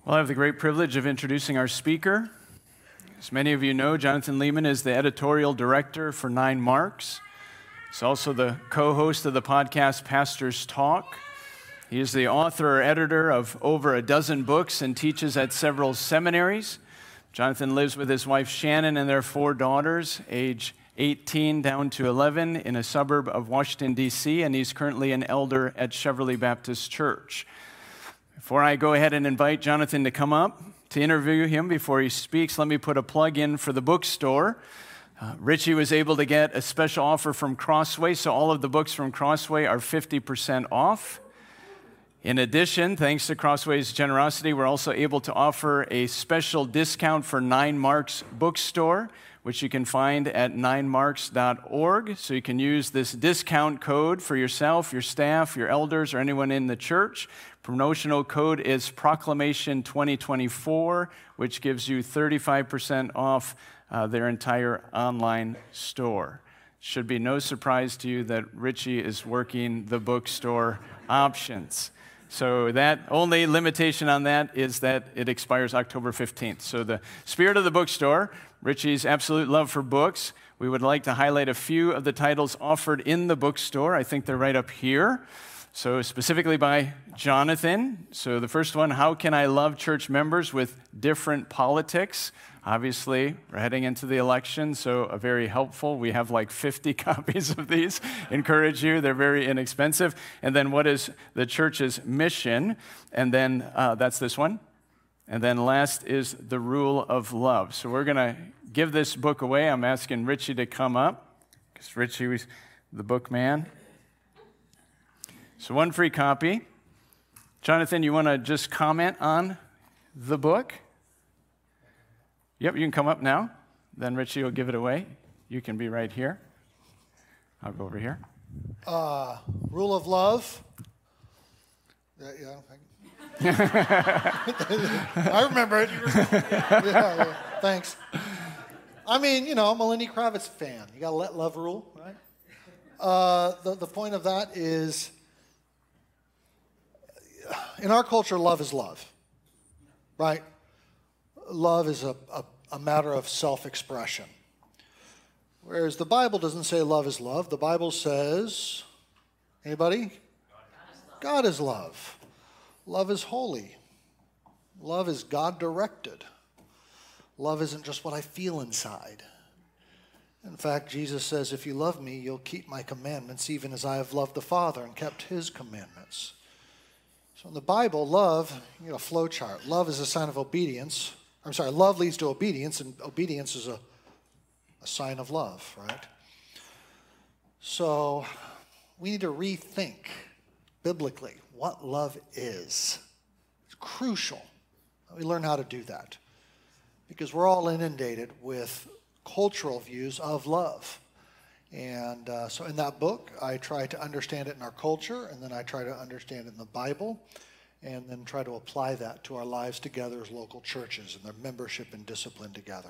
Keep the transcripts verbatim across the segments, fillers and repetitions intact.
Well, I have the great privilege of introducing our speaker. As many of you know, Jonathan Leeman is the editorial director for Nine Marks. He's also the co-host of the podcast Pastor's Talk. He is the author or editor of over a dozen books and teaches at several seminaries. Jonathan lives with his wife Shannon and their four daughters, age eighteen down to eleven, in a suburb of Washington, D C, and he's currently an elder at Cheverly Baptist Church. Before I go ahead and invite Jonathan to come up to interview him before he speaks, let me put a plug in for the bookstore. Uh, Richie was able to get a special offer from Crossway, so all of the books from Crossway are fifty percent off. In addition, thanks to Crossway's generosity, we're also able to offer a special discount for Nine Marks Bookstore, which you can find at nine marks dot org. So you can use this discount code for yourself, your staff, your elders, or anyone in the church. Promotional code is Proclamation twenty twenty-four, which gives you thirty-five percent off uh, their entire online store. Should be no surprise to you that Richie is working the bookstore options. So that only limitation on that is that it expires October fifteenth. So the spirit of the bookstore, Richie's absolute love for books, we would like to highlight a few of the titles offered in the bookstore. I think they're right up here. So specifically by Jonathan. So the first one, How Can I Love Church Members with Different Politics? Obviously, we're heading into the election, so a very helpful. We have like fifty copies of these. Encourage you. They're very inexpensive. And then what is the church's mission? And then uh, that's this one. And then last is The Rule of Love. So we're going to give this book away. I'm asking Richie to come up, because Richie was the book man. So one free copy. Jonathan, you want to just comment on the book? Yep, you can come up now. Then Richie will give it away. You can be right here. I'll go over here. Uh, Rule of Love. Uh, yeah, I remember it. yeah, yeah, thanks. I mean, you know, I'm a Lenny Kravitz fan. You got to let love rule, right? Uh, the, the point of that is, in our culture, love is love, right? Love is a, a, a matter of self-expression. Whereas the Bible doesn't say love is love. The Bible says, anybody? God is love. Love is holy. Love is God-directed. Love isn't just what I feel inside. In fact, Jesus says, if you love me, you'll keep my commandments, even as I have loved the Father and kept his commandments. So in the Bible, love, you know, a flow chart. Love is a sign of obedience. I'm sorry, love leads to obedience, and obedience is a, a sign of love, right? So we need to rethink biblically what love is. It's crucial that we learn how to do that, because we're all inundated with cultural views of love. And uh, so in that book, I try to understand it in our culture, and then I try to understand it in the Bible, and then try to apply that to our lives together as local churches and their membership and discipline together.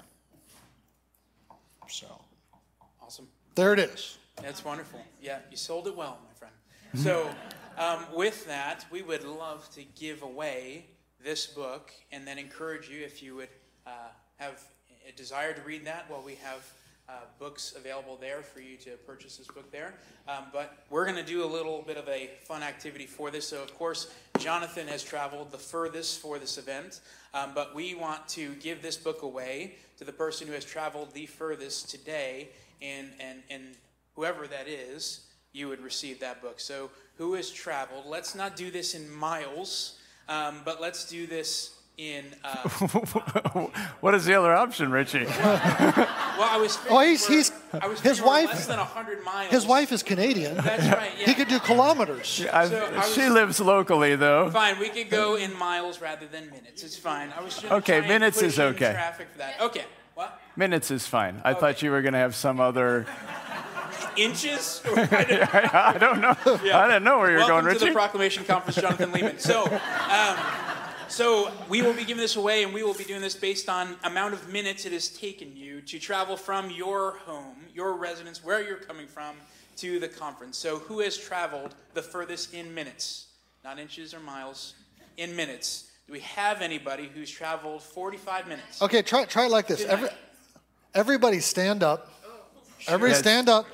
So, awesome. There it is. That's wonderful. Yeah, you sold it well, my friend. So, um, with that, we would love to give away this book, and then encourage you, if you would uh, have a desire to read that, while we have Uh, books available there for you to purchase this book there. Um, but we're going to do a little bit of a fun activity for this. So, of course, Jonathan has traveled the furthest for this event, um, but we want to give this book away to the person who has traveled the furthest today, and, and, and whoever that is, you would receive that book. So who has traveled? Let's not do this in miles, um, but let's do this in uh, what is the other option, Richie? well, I was. Oh, he's he's I was his wife. Less than a hundred miles. His wife is Canadian. That's right. Yeah. He could do kilometers. Yeah, so I was, she lives locally, though. Fine, we could go in miles rather than minutes. It's fine. I was just okay. Minutes is okay. Traffic for that. Okay. What? Minutes is fine. I okay. thought you were going to have some other. Inches? I don't know. Yeah. I didn't know where you were Welcome going, Richie. to the Proclamation Conference, Jonathan Leeman. So. Um, So we will be giving this away, and we will be doing this based on amount of minutes it has taken you to travel from your home, your residence, where you're coming from, to the conference. So who has traveled the furthest in minutes? Not inches or miles, in minutes. Do we have anybody who's traveled forty-five minutes? Okay, try try it like this. Every, everybody stand up. Everybody Yes. stand up.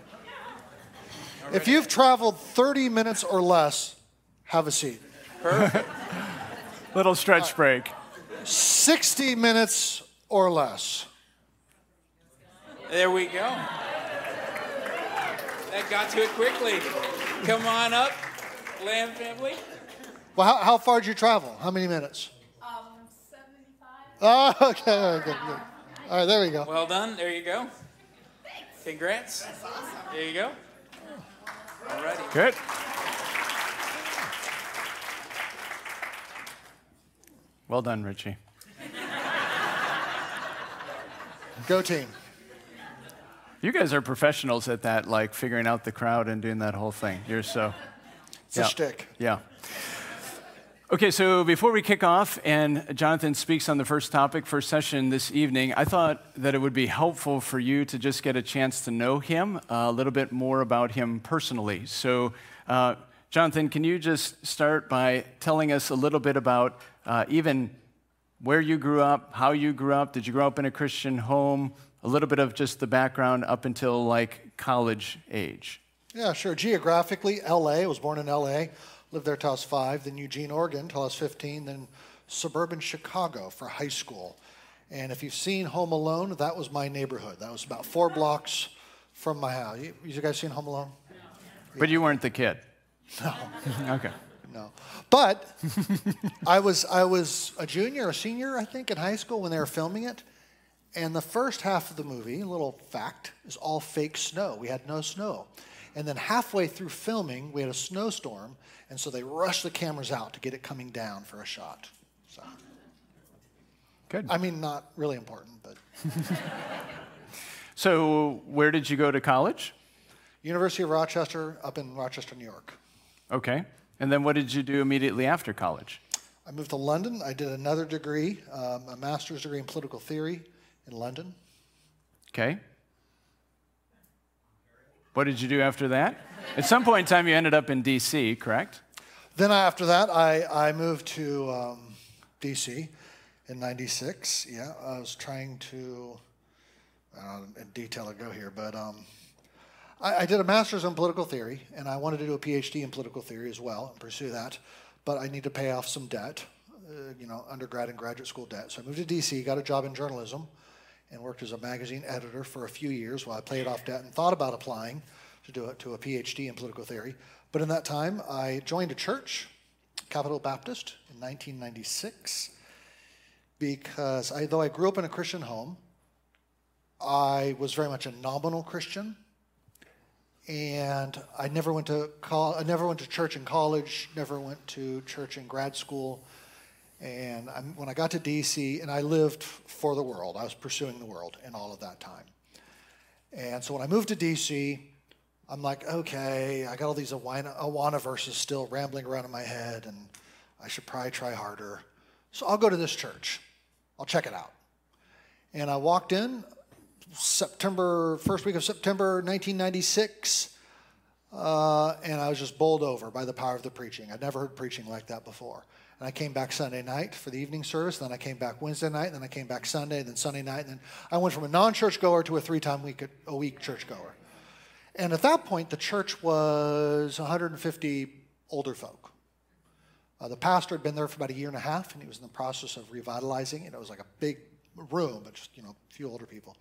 If you've traveled thirty minutes or less, have a seat. Perfect. Little stretch break. sixty minutes or less. There we go. That got to it quickly. Come on up, Lamb family. Well, how, how far did you travel? How many minutes? Um, seventy-five. Oh, okay. All right, good, good. All right, there we go. Well done. There you go. Congrats. That's awesome. There you go. All righty. Good. Well done, Richie. Go team. You guys are professionals at that, like figuring out the crowd and doing that whole thing. You're so. It's a shtick. Yeah. Okay, so before we kick off and Jonathan speaks on the first topic, first session this evening, I thought that it would be helpful for you to just get a chance to know him, uh, a little bit more about him personally. So, uh, Jonathan, can you just start by telling us a little bit about uh, even where you grew up, how you grew up? Did you grow up in a Christian home? A little bit of just the background up until like college age. Yeah, sure. Geographically, L A. I was born in L A. Lived there till I was five. Then Eugene, Oregon, till I was fifteen. Then suburban Chicago for high school. And if you've seen Home Alone, that was my neighborhood. That was about four blocks from my house. You, you guys seen Home Alone? But you weren't the kid. No. Okay. No. But I was I was a junior or senior, I think, in high school when they were filming it. And the first half of the movie, a little fact, is all fake snow. We had no snow. And then halfway through filming, we had a snowstorm, and so they rushed the cameras out to get it coming down for a shot. So, Good. I mean, not really important, but So where did you go to college? University of Rochester, up in Rochester, New York. Okay. And then what did you do immediately after college? I moved to London. I did another degree, um, a master's degree in political theory in London. Okay. What did you do after that? At some point in time, you ended up in D C, correct? Then after that, I, I moved to um, D C in ninety-six. Yeah, I was trying to, I don't know in detail to go here, but um, I, I did a master's in political theory, and I wanted to do a PhD in political theory as well and pursue that. But I need to pay off some debt, uh, you know, undergrad and graduate school debt. So I moved to D C, got a job in journalism, and worked as a magazine editor for a few years while I paid off debt and thought about applying to do it to a PhD in political theory. But in that time, I joined a church, Capitol Baptist, in nineteen ninety-six, because I, though I grew up in a Christian home, I was very much a nominal Christian, and I never went to col- I never went to church in college, never went to church in grad school. And I'm, when I got to D C, and I lived for the world, I was pursuing the world in all of that time. And so when I moved to D C, I'm like, okay, I got all these Awana, Awana verses still rambling around in my head, and I should probably try harder. So I'll go to this church. I'll check it out. And I walked in September, first week of September nineteen ninety-six, uh, and I was just bowled over by the power of the preaching. I'd never heard preaching like that before. And I came back Sunday night for the evening service. Then I came back Wednesday night. Then I came back Sunday. Then Sunday night. And then I went from a non-church goer to a three-time week a week church goer. And at that point, the church was one hundred fifty older folk. Uh, the pastor had been there for about a year and a half, and he was in the process of revitalizing it. It was like a big room, but just you know, a few older people.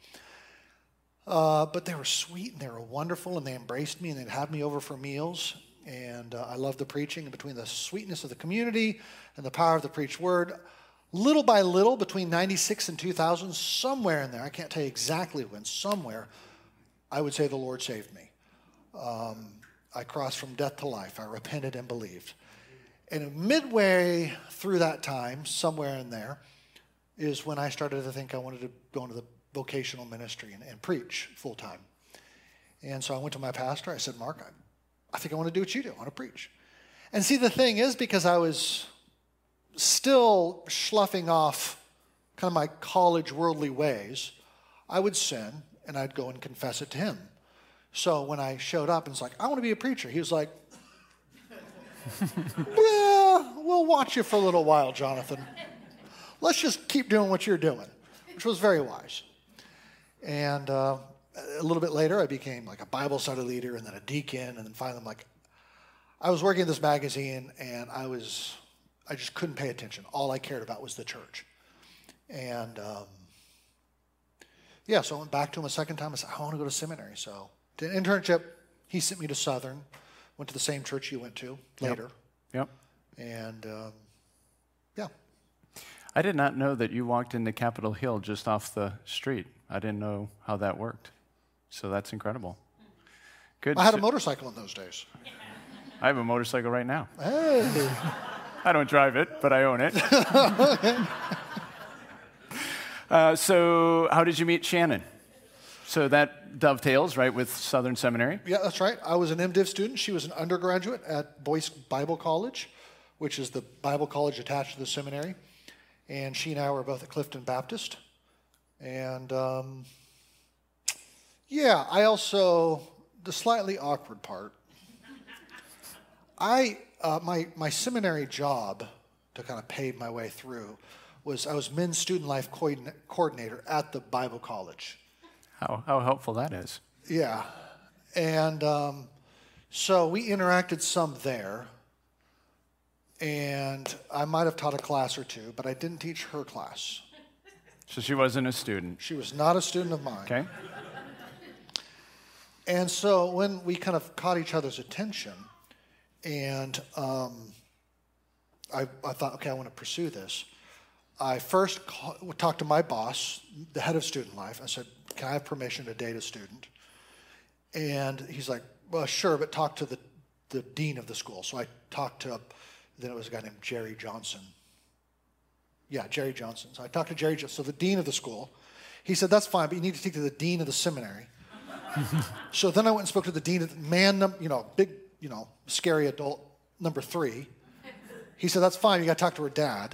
Uh, but they were sweet and they were wonderful, and they embraced me and they'd have me over for meals. And uh, I loved the preaching, and between the sweetness of the community and the power of the preached word, little by little, between ninety-six and two thousand, somewhere in there, I can't tell you exactly when, somewhere, I would say the Lord saved me. Um, I crossed from death to life. I repented and believed. And midway through that time, somewhere in there, is when I started to think I wanted to go into the vocational ministry and, and preach full time. And so I went to my pastor. I said, Mark, I I think I want to do what you do. I want to preach. And see, the thing is, because I was still sloughing off kind of my college worldly ways, I would sin, and I'd go and confess it to him. So when I showed up and was like, I want to be a preacher, he was like, well, we'll we'll watch you for a little while, Jonathan. Let's just keep doing what you're doing, which was very wise. And uh, a little bit later, I became like a Bible study leader and then a deacon. And then finally, I'm like, I was working in this magazine and I was, I just couldn't pay attention. All I cared about was the church. And um, yeah, so I went back to him a second time. I said, I want to go to seminary. So did an internship. He sent me to Southern, went to the same church you went to later. Yep. yep. And um, yeah. I did not know that you walked into Capitol Hill just off the street. I didn't know how that worked. So that's incredible. Good. I had a motorcycle in those days. I have a motorcycle right now. Hey. I don't drive it, but I own it. uh, so how did you meet Shannon? So that dovetails, right, with Southern Seminary? Yeah, that's right. I was an MDiv student. She was an undergraduate at Boyce Bible College, which is the Bible college attached to the seminary. And she and I were both at Clifton Baptist. And um, yeah, I also, the slightly awkward part, I uh, my my seminary job to kind of pave my way through was I was men's student life coordin- coordinator at the Bible college. How how helpful that is. Yeah, and um, so we interacted some there, and I might have taught a class or two, but I didn't teach her class. So she wasn't a student. She was not a student of mine. Okay. And so when we kind of caught each other's attention, and um, I, I thought, okay, I want to pursue this. I first call, talked to my boss, the head of student life. I said, can I have permission to date a student? And he's like, well, sure, but talk to the, the dean of the school. So I talked to, then it was a guy named Jerry Johnson. Yeah, Jerry Johnson. So I talked to Jerry Johnson, so the dean of the school. He said, that's fine, but you need to take to the dean of the seminary. So then I went and spoke to the dean of the man, num- you know, big, you know, scary adult number three. He said, that's fine, you got to talk to her dad.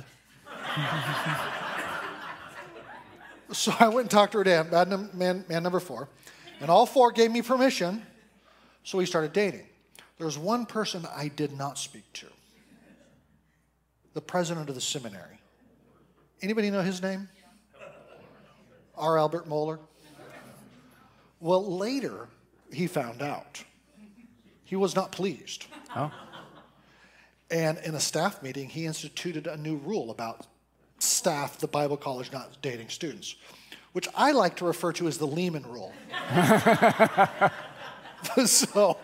So I went and talked to her dad, man, man, man number four, and all four gave me permission, so we started dating. There was one person I did not speak to, the president of the seminary. Anybody know his name? R. Albert Mohler. Well, later, he found out. He was not pleased. Oh. And in a staff meeting, he instituted a new rule about staff, the Bible college, not dating students, which I like to refer to as the Lehman Rule. So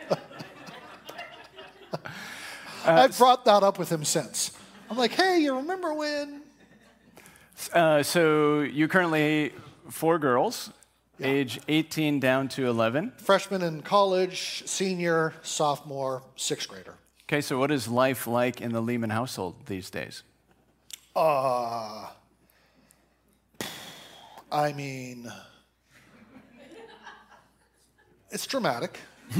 I've brought that up with him since. I'm like, hey, you remember when? Uh, so you currently four girls, Yeah. age eighteen down to eleven. Freshman in college, senior, sophomore, sixth grader. Okay, so what is life like in the Lehman household these days? Uh, I mean, it's dramatic.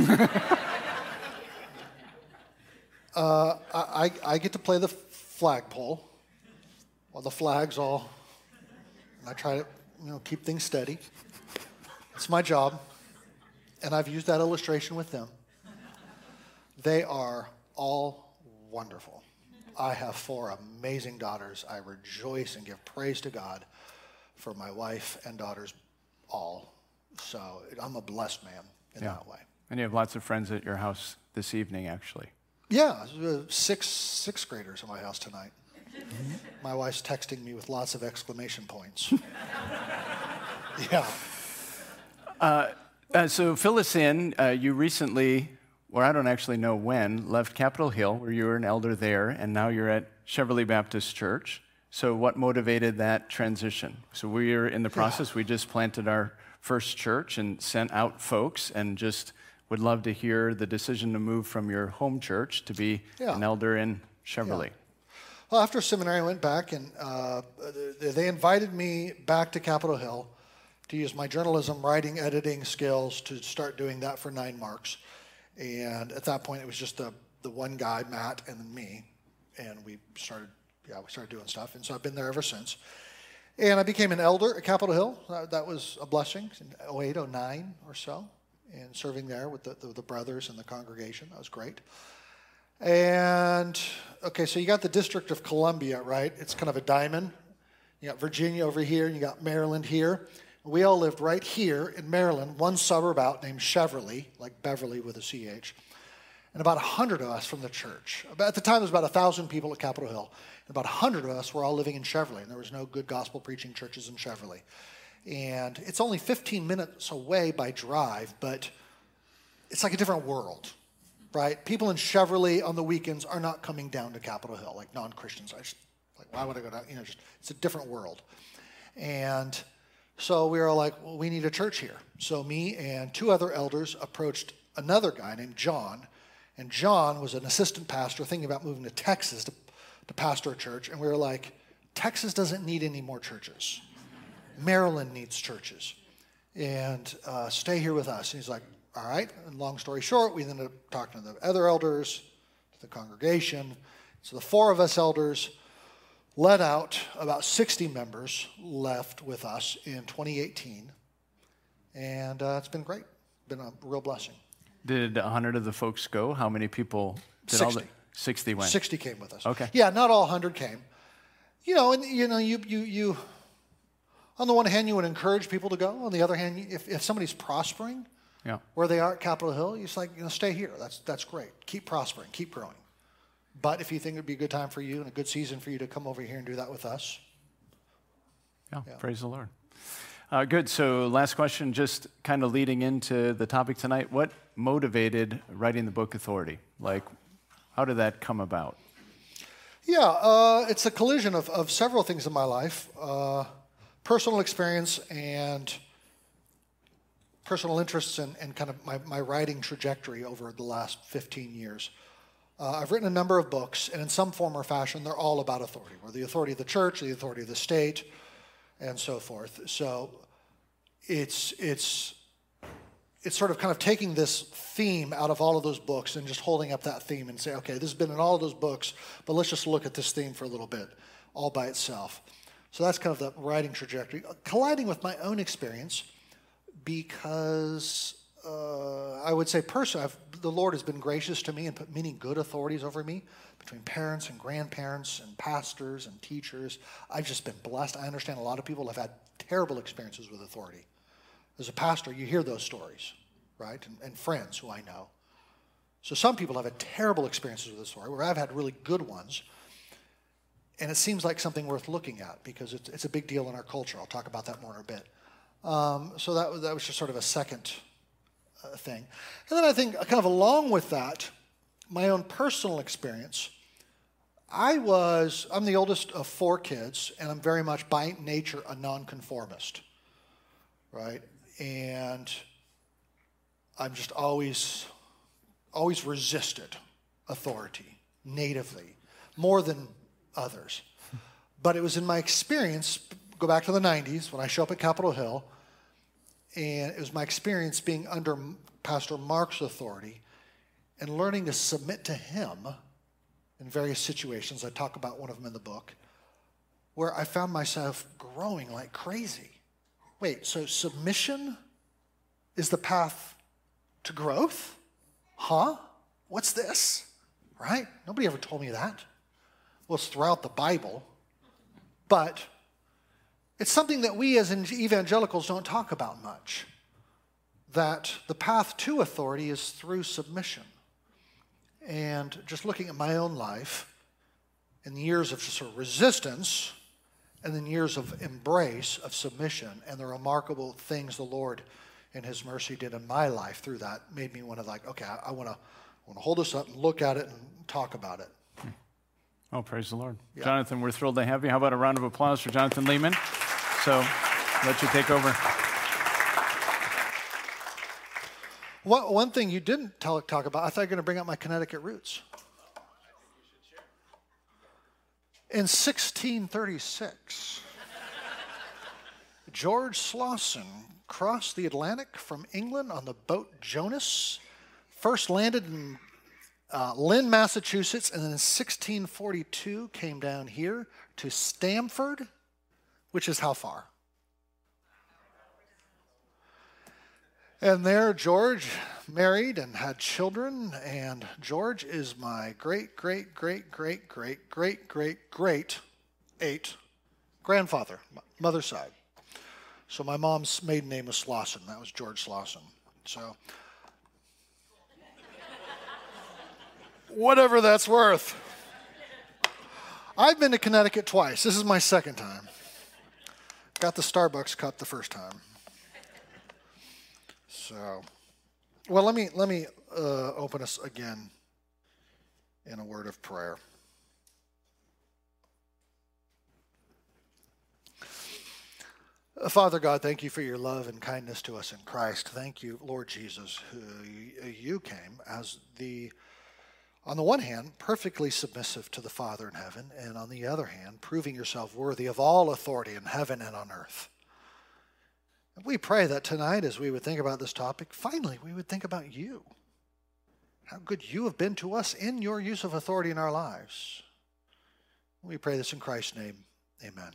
uh, I, I get to play the flagpole while the flag's all, and I try to, you know, keep things steady. It's my job, and I've used that illustration with them. They are all wonderful. I have four amazing daughters. I rejoice and give praise to God for my wife and daughters all. So I'm a blessed man in Yeah. that way. And you have lots of friends at your house this evening, actually. Yeah, uh, six sixth graders at my house tonight. My wife's texting me with lots of exclamation points. Yeah. Uh, uh, so fill us in. Uh, you recently, or I don't actually know when, left Capitol Hill, where you were an elder there, and now you're at Cheverly Baptist Church. So what motivated that transition? So we are in the process. Yeah. We just planted our first church and sent out folks, and just would love to hear the decision to move from your home church to be Yeah. an elder in Cheverly. Yeah. Well, after seminary, I went back, and uh, they invited me back to Capitol Hill to use my journalism, writing, editing skills to start doing that for nine marks. And at that point, it was just the, the one guy, Matt, and then me. And we started, yeah, we started doing stuff. And so I've been there ever since. And I became an elder at Capitol Hill. That, that was a blessing in oh eight, oh nine or so. And serving there with the, the, the brothers and the congregation. That was great. And okay, so you got the District of Columbia, right? It's kind of a diamond. You got Virginia over here, and you got Maryland here. We all lived right here in Maryland, one suburb out named Cheverly, like Beverly with a C H. And about one hundred of us from the church. At the time, there was about one thousand people at Capitol Hill. And about one hundred of us were all living in Cheverly, and there was no good gospel preaching churches in Cheverly. And it's only fifteen minutes away by drive, but it's like a different world, right? People in Cheverly on the weekends are not coming down to Capitol Hill, like non-Christians. I just, like, why would I go down? You know, just it's a different world. And so we were all like, well, we need a church here. So me and two other elders approached another guy named John. And John was an assistant pastor thinking about moving to Texas to, to pastor a church. And we were like, Texas doesn't need any more churches. Maryland needs churches. And uh, stay here with us. And he's like, all right. And long story short, we ended up talking to the other elders, to the congregation. So the four of us elders led out, about sixty members left with us in twenty eighteen. And uh, it's been great. Been a real blessing. Did one hundred of the folks go? How many people did sixty. all the sixty went? sixty came with us. Okay. Yeah, not all one hundred came. You know, and you know, you you you on the one hand you would encourage people to go. On the other hand, if, if somebody's prospering yeah. where they are at Capitol Hill, you're just like, you know, stay here. That's that's great. Keep prospering, keep growing. But if you think it'd be a good time for you and a good season for you to come over here and do that with us. Yeah, Yeah. Praise the Lord. Uh, good. So last question, just kind of leading into the topic tonight. What motivated writing the book Authority? Like, how did that come about? Yeah, uh, it's a collision of, of several things in my life. Uh, personal experience and personal interests and, and kind of my, my writing trajectory over the last fifteen years. Uh, I've written a number of books, and in some form or fashion, they're all about authority. We're the authority of the church, the authority of the state, and so forth. So it's it's it's sort of kind of taking this theme out of all of those books and just holding up that theme and say, okay, this has been in all of those books, but let's just look at this theme for a little bit, all by itself. So that's kind of the writing trajectory, colliding with my own experience, because uh, I would say personally, I've, the Lord has been gracious to me and put many good authorities over me, between parents and grandparents and pastors and teachers. I've just been blessed. I understand a lot of people have had terrible experiences with authority. As a pastor, you hear those stories, right? And, and friends who I know. So some people have had terrible experiences with authority, where I've had really good ones. And it seems like something worth looking at because it's, it's a big deal in our culture. I'll talk about that more in a bit. Um, so that, that was just sort of a second uh, thing. And then I think kind of along with that, my own personal experience, I was, I'm the oldest of four kids, and I'm very much by nature a nonconformist, right? And I'm just always, always resisted authority natively, more than others. But it was in my experience, go back to the nineties, when I show up at Capitol Hill, and it was my experience being under Pastor Mark's authority and learning to submit to him in various situations. I talk about one of them in the book, where I found myself growing like crazy. Wait, so submission is the path to growth? Huh? What's this? Right? Nobody ever told me that. Well, it's throughout the Bible, but it's something that we as evangelicals don't talk about much, that the path to authority is through submission. And just looking at my own life, in the years of just sort of resistance, and then years of embrace, of submission, and the remarkable things the Lord in his mercy did in my life through that made me want to like, okay, I, I want to want to hold this up and look at it and talk about it. Oh, praise the Lord. Yeah. Jonathan, we're thrilled to have you. How about a round of applause for Jonathan Lehman? So, let you take over. One, one thing you didn't tell, talk about, I thought you were going to bring up my Connecticut roots. In sixteen thirty-six, George Slauson crossed the Atlantic from England on the boat Jonas, first landed in uh, Lynn, Massachusetts, and then in sixteen forty-two came down here to Stamford, which is how far? And there, George married and had children, and George is my great, great, great, great, great, great, great, great eight grandfather, mother's side. So my mom's maiden name was Slauson. That was George Slauson. So whatever that's worth. I've been to Connecticut twice. This is my second time. Got the Starbucks cup the first time. So, well, let me let me uh, open us again in a word of prayer. Uh, Father God, thank you for your love and kindness to us in Christ. Thank you, Lord Jesus, who you came as the, on the one hand, perfectly submissive to the Father in heaven, and on the other hand, proving yourself worthy of all authority in heaven and on earth. We pray that tonight, as we would think about this topic, finally we would think about you. How good you have been to us in your use of authority in our lives. We pray this in Christ's name. Amen.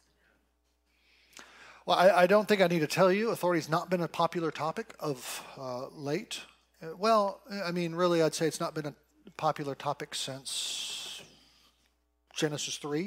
Well, I, I don't think I need to tell you, authority has not been a popular topic of uh, late. Uh, well, I mean, really, I'd say it's not been a popular topic since Genesis three,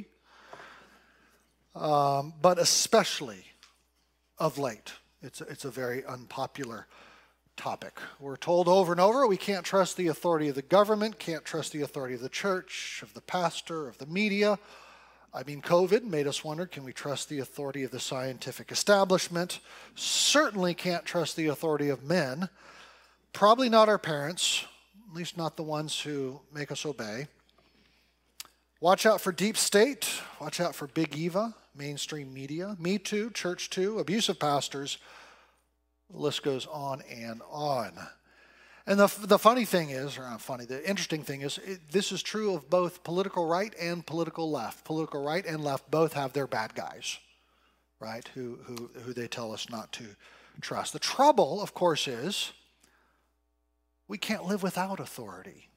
um, but especially of late. It's a, it's a very unpopular topic. We're told over and over we can't trust the authority of the government, can't trust the authority of the church, of the pastor, of the media. I mean, COVID made us wonder, can we trust the authority of the scientific establishment? Certainly can't trust the authority of men. Probably not our parents, at least not the ones who make us obey. Watch out for deep state. Watch out for Big Eva, mainstream media, Me Too, Church Too, abusive pastors. The list goes on and on. And the the funny thing is, or not funny, the interesting thing is, it, this is true of both political right and political left. Political right and left both have their bad guys, right, who, who, who they tell us not to trust. The trouble, of course, is we can't live without authority.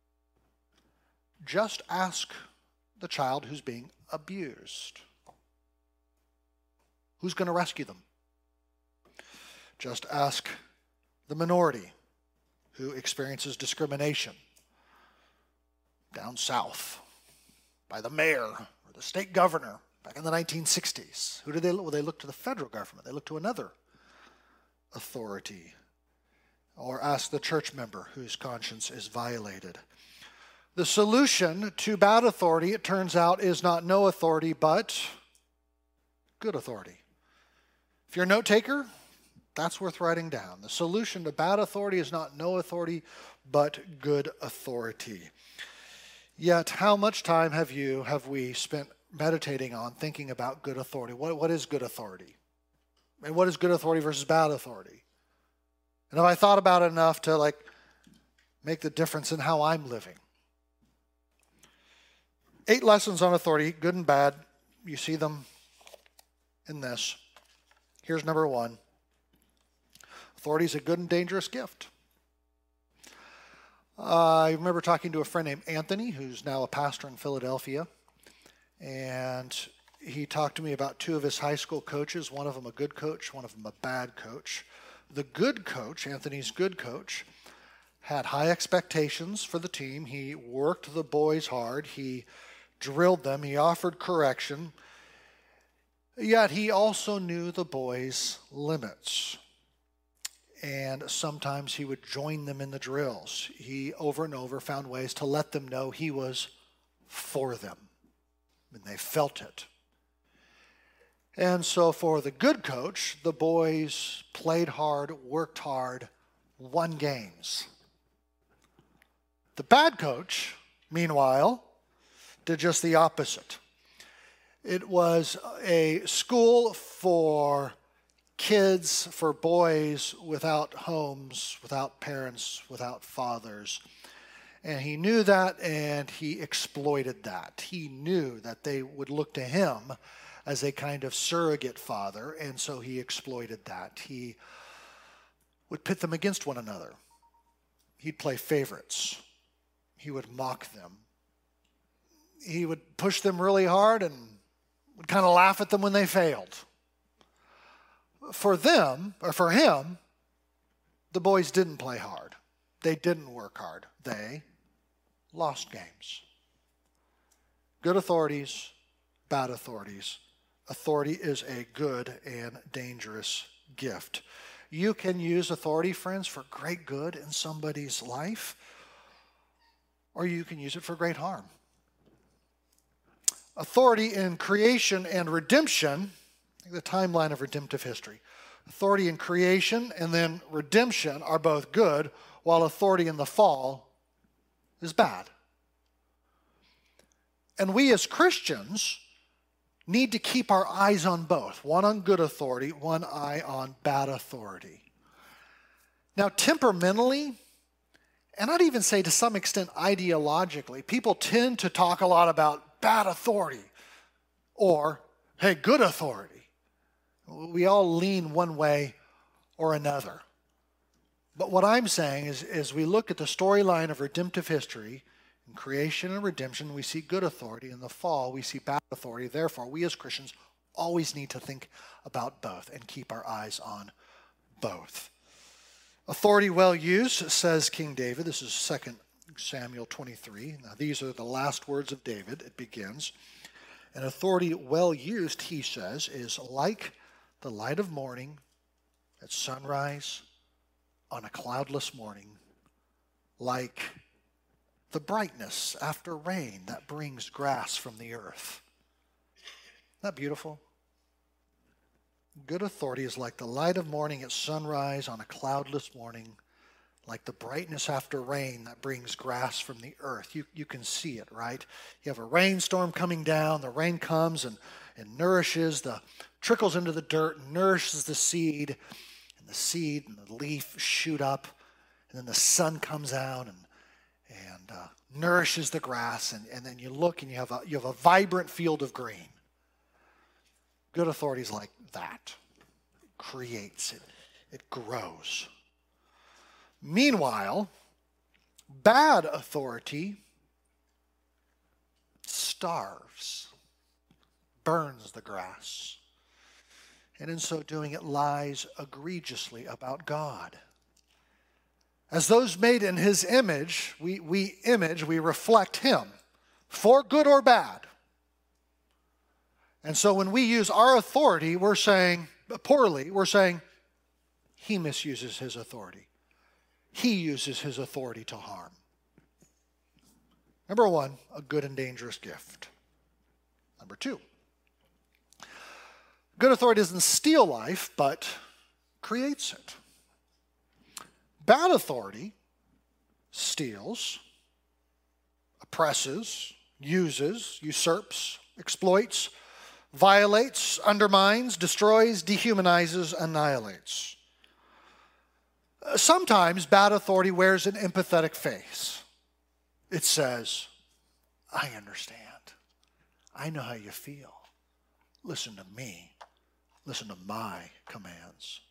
Just ask the child who's being abused. Who's going to rescue them? Just ask the minority who experiences discrimination down south by the mayor or the state governor back in the nineteen sixties. Who did they look? Well, they looked to the federal government. They looked to another authority. Or ask the church member whose conscience is violated. The solution to bad authority, it turns out, is not no authority, but good authority. If you're a note taker, that's worth writing down. The solution to bad authority is not no authority, but good authority. Yet, how much time have you, have we spent meditating on thinking about good authority? What, what is good authority? And what is good authority versus bad authority? And have I thought about it enough to like make the difference in how I'm living? Eight lessons on authority, good and bad. You see them in this. Here's number one. Authority is a good and dangerous gift. Uh, I remember talking to a friend named Anthony, who's now a pastor in Philadelphia. And he talked to me about two of his high school coaches, one of them a good coach, one of them a bad coach. The good coach, Anthony's good coach, had high expectations for the team. He worked the boys hard. He drilled them. He offered correction. Yet he also knew the boys' limits. And sometimes he would join them in the drills. He, over and over, found ways to let them know he was for them. And they felt it. And so for the good coach, the boys played hard, worked hard, won games. The bad coach, meanwhile, did just the opposite. It was a school for kids, for boys without homes, without parents, without fathers. And he knew that, and he exploited that. He knew that they would look to him as a kind of surrogate father, and so he exploited that. He would pit them against one another. He'd play favorites. He would mock them. He would push them really hard and would kind of laugh at them when they failed. For them, or for him, The boys didn't play hard. They didn't work hard. They lost games. Good authorities, bad authorities. Authority is a good and dangerous gift. You can use authority, friends, for great good in somebody's life, or you can use it for great harm. Authority in creation and redemption, the timeline of redemptive history. Authority in creation and then redemption are both good, while authority in the fall is bad. And we as Christians need to keep our eyes on both, one on good authority, one eye on bad authority. Now, temperamentally, and I'd even say to some extent ideologically, people tend to talk a lot about bad authority or, hey, good authority. We all lean one way or another. But what I'm saying is, as we look at the storyline of redemptive history, in creation and redemption, we see good authority. In the fall, we see bad authority. Therefore, we as Christians always need to think about both and keep our eyes on both. Authority well used, says King David. This is Second Samuel twenty-three. Now, these are the last words of David. It begins. And authority well used, he says, is like the light of morning at sunrise on a cloudless morning, like the brightness after rain that brings grass from the earth. Isn't that beautiful? Good authority is like the light of morning at sunrise on a cloudless morning, like the brightness after rain that brings grass from the earth. You, you can see it, right? You have a rainstorm coming down. The rain comes and, and nourishes, the trickles into the dirt, and nourishes the seed, and the seed and the leaf shoot up, and then the sun comes out and and uh, nourishes the grass, and, and then you look and you have a you have a vibrant field of green. Good authority is like that. It creates it. It grows. Meanwhile, bad authority starves, burns the grass, and in so doing it lies egregiously about God. As those made in his image, we, we image, we reflect him, for good or bad. And so when we use our authority, we're saying, poorly, we're saying, he misuses his authority. He uses his authority to harm. Number one, a good and dangerous gift. Number two, good authority doesn't steal life, but creates it. Bad authority steals, oppresses, uses, usurps, exploits, violates, undermines, destroys, dehumanizes, annihilates. Sometimes bad authority wears an empathetic face. It says, I understand. I know how you feel. Listen to me. Listen to my commands.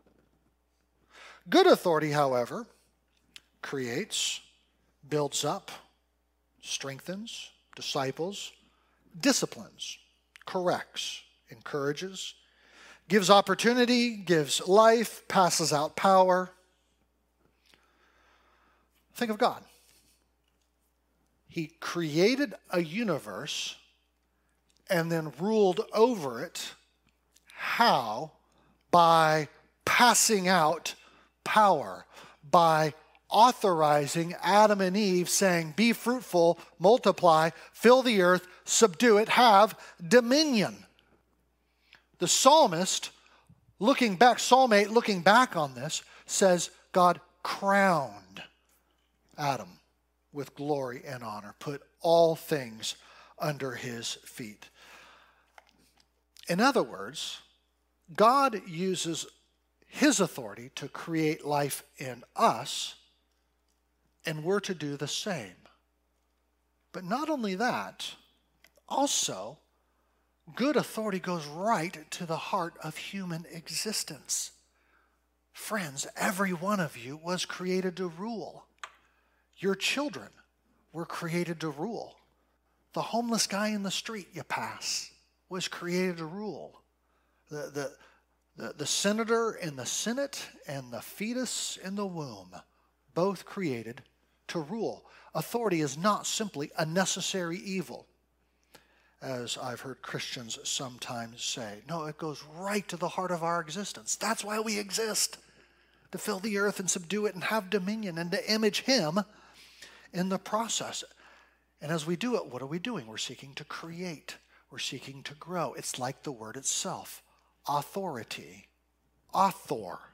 Good authority, however, creates, builds up, strengthens, disciples, disciplines, corrects, encourages, gives opportunity, gives life, passes out power. Think of God. He created a universe and then ruled over it. How? By passing out power, by authorizing Adam and Eve, saying, be fruitful, multiply, fill the earth, subdue it, have dominion. The psalmist, looking back, Psalm eight, looking back on this, says God crowned Adam with glory and honor, put all things under his feet. In other words, God uses his authority to create life in us, and we're to do the same. But not only that, also, good authority goes right to the heart of human existence. Friends, every one of you was created to rule. Your children were created to rule. The homeless guy in the street you pass was created to rule. The, the, The, the senator in the Senate and the fetus in the womb, both created to rule. Authority is not simply a necessary evil, as I've heard Christians sometimes say. No, it goes right to the heart of our existence. That's why we exist, to fill the earth and subdue it and have dominion and to image him in the process. And as we do it, what are we doing? We're seeking to create. We're seeking to grow. It's like the word itself. Authority. Authority.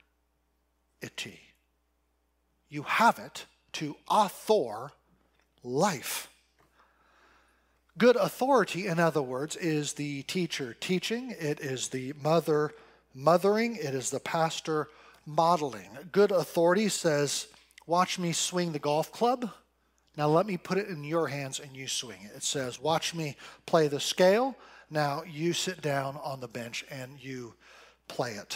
You have it to author life. Good authority, in other words, is the teacher teaching. It is the mother mothering. It is the pastor modeling. Good authority says, watch me swing the golf club. Now let me put it in your hands and you swing it. It says, watch me play the scale. Now you sit down on the bench and you play it.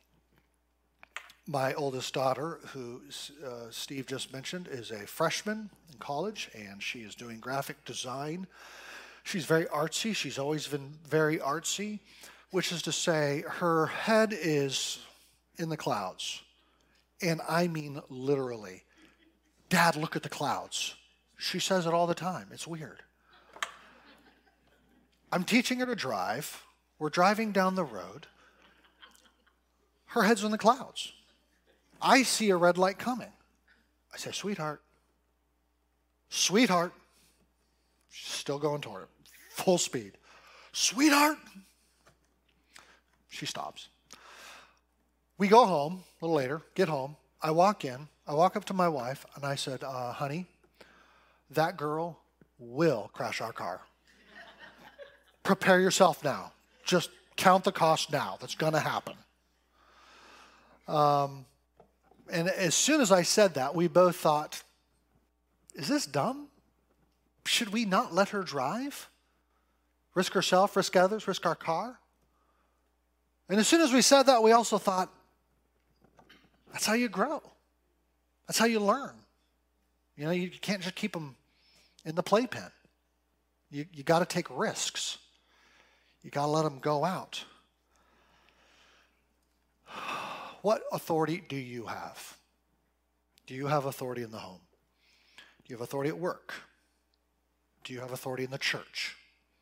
My oldest daughter, who uh, Steve just mentioned, is a freshman in college, and she is doing graphic design. She's very artsy. She's always been very artsy, which is to say her head is in the clouds. And I mean literally. Dad, look at the clouds. She says it all the time. It's weird. I'm teaching her to drive. We're driving down the road. Her head's in the clouds. I see a red light coming. I say, sweetheart, sweetheart. She's still going toward it, full speed. Sweetheart. She stops. We go home a little later, get home. I walk in. I walk up to my wife, and I said, uh, honey, that girl will crash our car. Prepare yourself now. Just count the cost now. That's going to happen. Um, and as soon as I said that, we both thought, is this dumb? Should we not let her drive? Risk herself, risk others, risk our car? And as soon as we said that, we also thought, that's how you grow. That's how you learn. You know, you can't just keep them in the playpen. You, you got to take risks. You got to let them go out. What authority do you have? Do you have authority in the home? Do you have authority at work? Do you have authority in the church?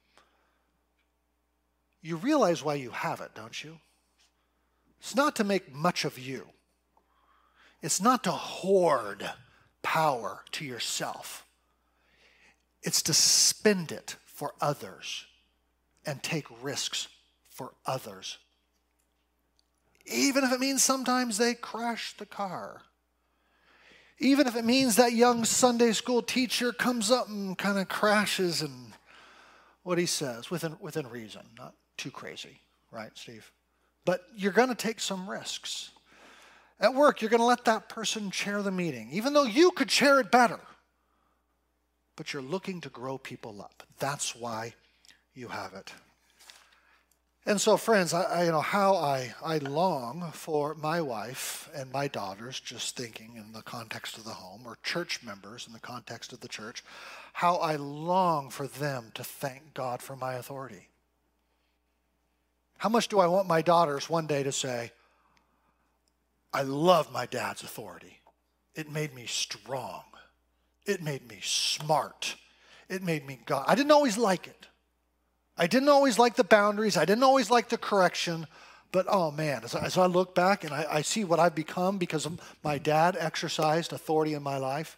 You realize why you have it, don't you? It's not to make much of you. It's not to hoard power to yourself. It's to spend it for others and take risks for others. Even if it means sometimes they crash the car. Even if it means that young Sunday school teacher comes up and kind of crashes and what he says, within, within reason, not too crazy, right, Steve? But you're going to take some risks. At work, you're going to let that person chair the meeting, even though you could chair it better. But you're looking to grow people up. That's why you have it. And so, friends, I, I, you know how I, I long for my wife and my daughters, just thinking in the context of the home, or church members in the context of the church, how I long for them to thank God for my authority. How much do I want my daughters one day to say, I love my dad's authority. It made me strong. It made me smart. It made me God. I didn't always like it. I didn't always like the boundaries. I didn't always like the correction. But, oh, man, as I, as I look back and I, I see what I've become because of my dad exercised authority in my life.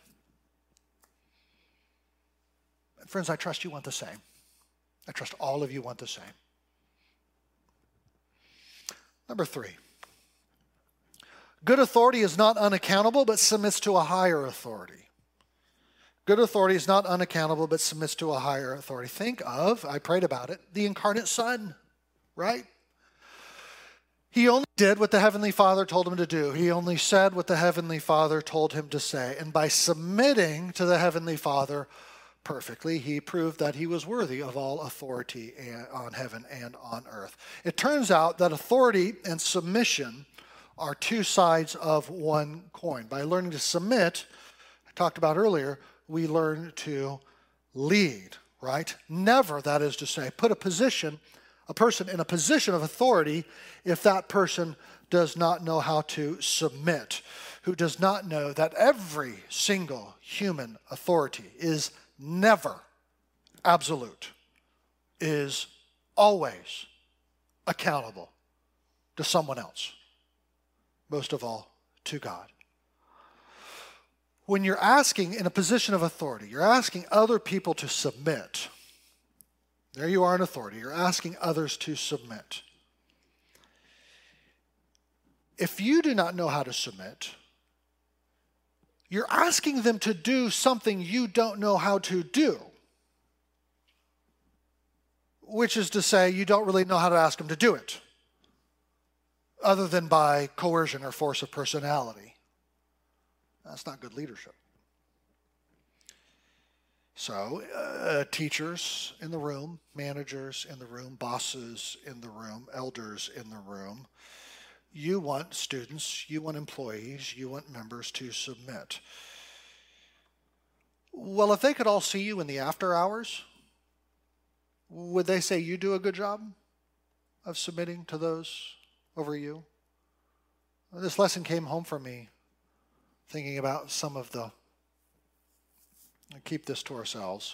And friends, I trust you want the same. I trust all of you want the same. Number three. Good authority is not unaccountable, but submits to a higher authority. Good authority is not unaccountable, but submits to a higher authority. Think of, I prayed about it, the incarnate Son, right? He only did what the Heavenly Father told him to do. He only said what the Heavenly Father told him to say. And by submitting to the Heavenly Father perfectly, he proved that he was worthy of all authority on heaven and on earth. It turns out that authority and submission are two sides of one coin. By learning to submit, I talked about earlier, we learn to lead, right? Never, that is to say, put a position a person in a position of authority if that person does not know how to submit, who does not know that every single human authority is never absolute, is always accountable to someone else, most of all to God. When you're asking in a position of authority, you're asking other people to submit. There you are in authority. You're asking others to submit. If you do not know how to submit, you're asking them to do something you don't know how to do, which is to say you don't really know how to ask them to do it, other than by coercion or force of personality. That's not good leadership. So, uh, teachers in the room, managers in the room, bosses in the room, elders in the room, you want students, you want employees, you want members to submit. Well, if they could all see you in the after hours, would they say you do a good job of submitting to those over you? This lesson came home for me thinking about some of the, keep this to ourselves.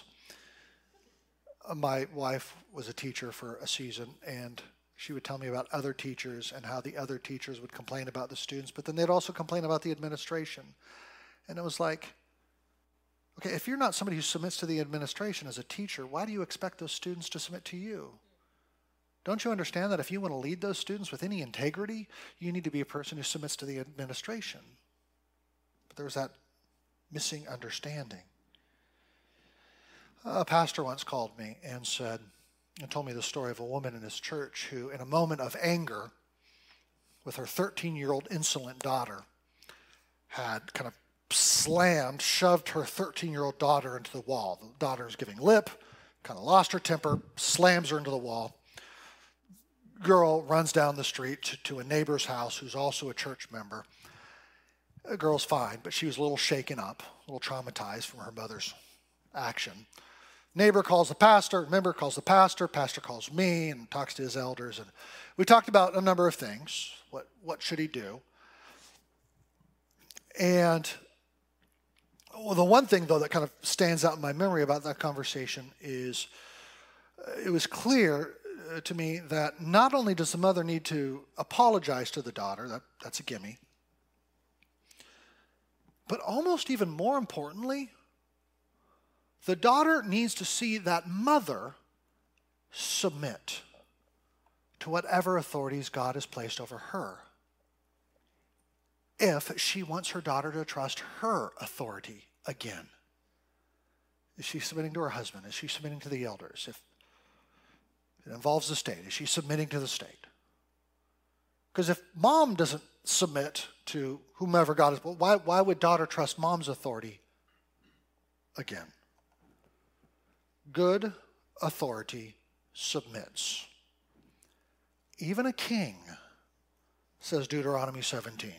My wife was a teacher for a season, and she would tell me about other teachers and how the other teachers would complain about the students, but then they'd also complain about the administration. And it was like, okay, if you're not somebody who submits to the administration as a teacher, why do you expect those students to submit to you? Don't you understand that if you want to lead those students with any integrity, you need to be a person who submits to the administration? But there was that missing understanding. A pastor once called me and said, and told me the story of a woman in his church who, in a moment of anger, with her thirteen-year-old insolent daughter, had kind of slammed, shoved her thirteen-year-old daughter into the wall. The daughter was giving lip, kind of lost her temper, slams her into the wall. Girl runs down the street to, to a neighbor's house who's also a church member. The girl's fine, but she was a little shaken up, a little traumatized from her mother's action. Neighbor calls the pastor, member calls the pastor, pastor calls me and talks to his elders. And we talked about a number of things. What, what should he do? And well, the one thing, though, that kind of stands out in my memory about that conversation is uh, it was clear uh, to me that not only does the mother need to apologize to the daughter, that, that's a gimme, but almost even more importantly, the daughter needs to see that mother submit to whatever authorities God has placed over her, if she wants her daughter to trust her authority again. Is she submitting to her husband? Is she submitting to the elders? If it involves the state, is she submitting to the state? Because if mom doesn't submit to whomever God is, why, why would daughter trust mom's authority again? Good authority submits. Even a king, says Deuteronomy seventeen.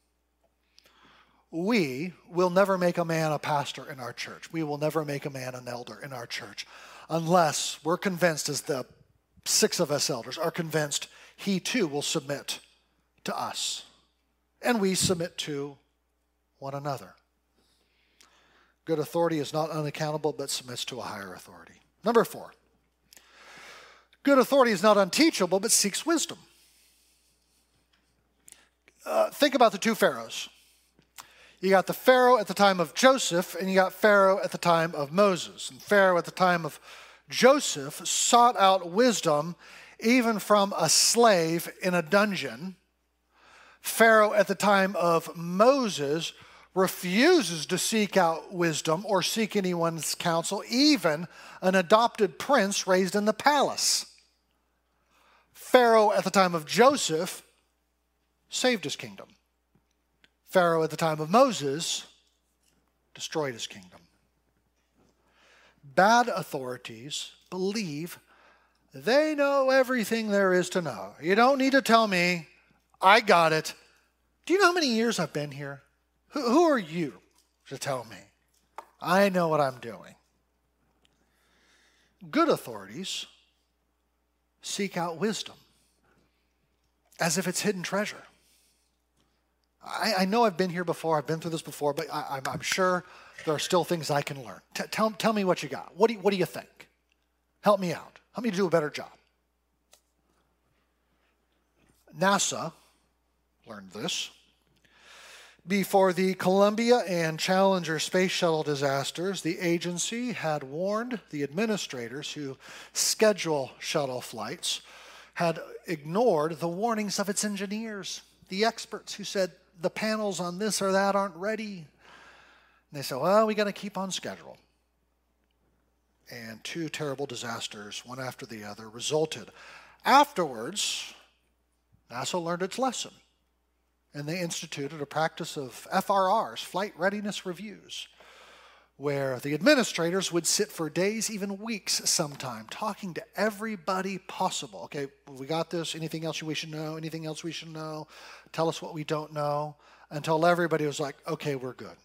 We will never make a man a pastor in our church. We will never make a man an elder in our church unless we're convinced, as the six of us elders are convinced, he too will submit to us. And we submit to one another. Good authority is not unaccountable, but submits to a higher authority. Number four, good authority is not unteachable, but seeks wisdom. Uh, think about the two pharaohs. You got the Pharaoh at the time of Joseph, and you got Pharaoh at the time of Moses. And Pharaoh at the time of Joseph sought out wisdom even from a slave in a dungeon. Pharaoh at the time of Moses refuses to seek out wisdom or seek anyone's counsel, even an adopted prince raised in the palace. Pharaoh at the time of Joseph saved his kingdom. Pharaoh at the time of Moses destroyed his kingdom. Bad authorities believe they know everything there is to know. You don't need to tell me. I got it. Do you know how many years I've been here? Who, who are you to tell me? I know what I'm doing. Good authorities seek out wisdom as if it's hidden treasure. I, I know I've been here before, I've been through this before, but I, I'm, I'm sure there are still things I can learn. T- tell, tell me what you got. What do you, what do you think? Help me out. Help me do a better job. NASA learned this. Before the Columbia and Challenger space shuttle disasters, the agency had warned the administrators who schedule shuttle flights, had ignored the warnings of its engineers, the experts who said the panels on this or that aren't ready. And they said, well, we got to keep on schedule. And two terrible disasters, one after the other, resulted. Afterwards, NASA learned its lesson, and they instituted a practice of F R Rs, flight readiness reviews, where the administrators would sit for days, even weeks sometime, talking to everybody possible. Okay, we got this. Anything else we should know? Anything else we should know? Tell us what we don't know, until everybody was like, okay, we're good.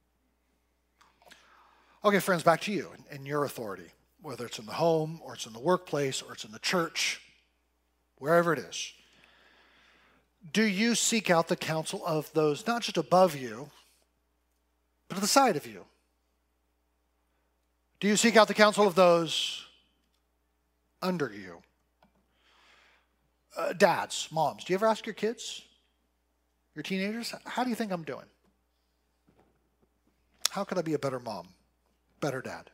Okay, friends, back to you and your authority, whether it's in the home or it's in the workplace or it's in the church, wherever it is. Do you seek out the counsel of those not just above you, but to the side of you? Do you seek out the counsel of those under you? Uh, dads, moms, do you ever ask your kids, your teenagers, how do you think I'm doing? How could I be a better mom, better dad?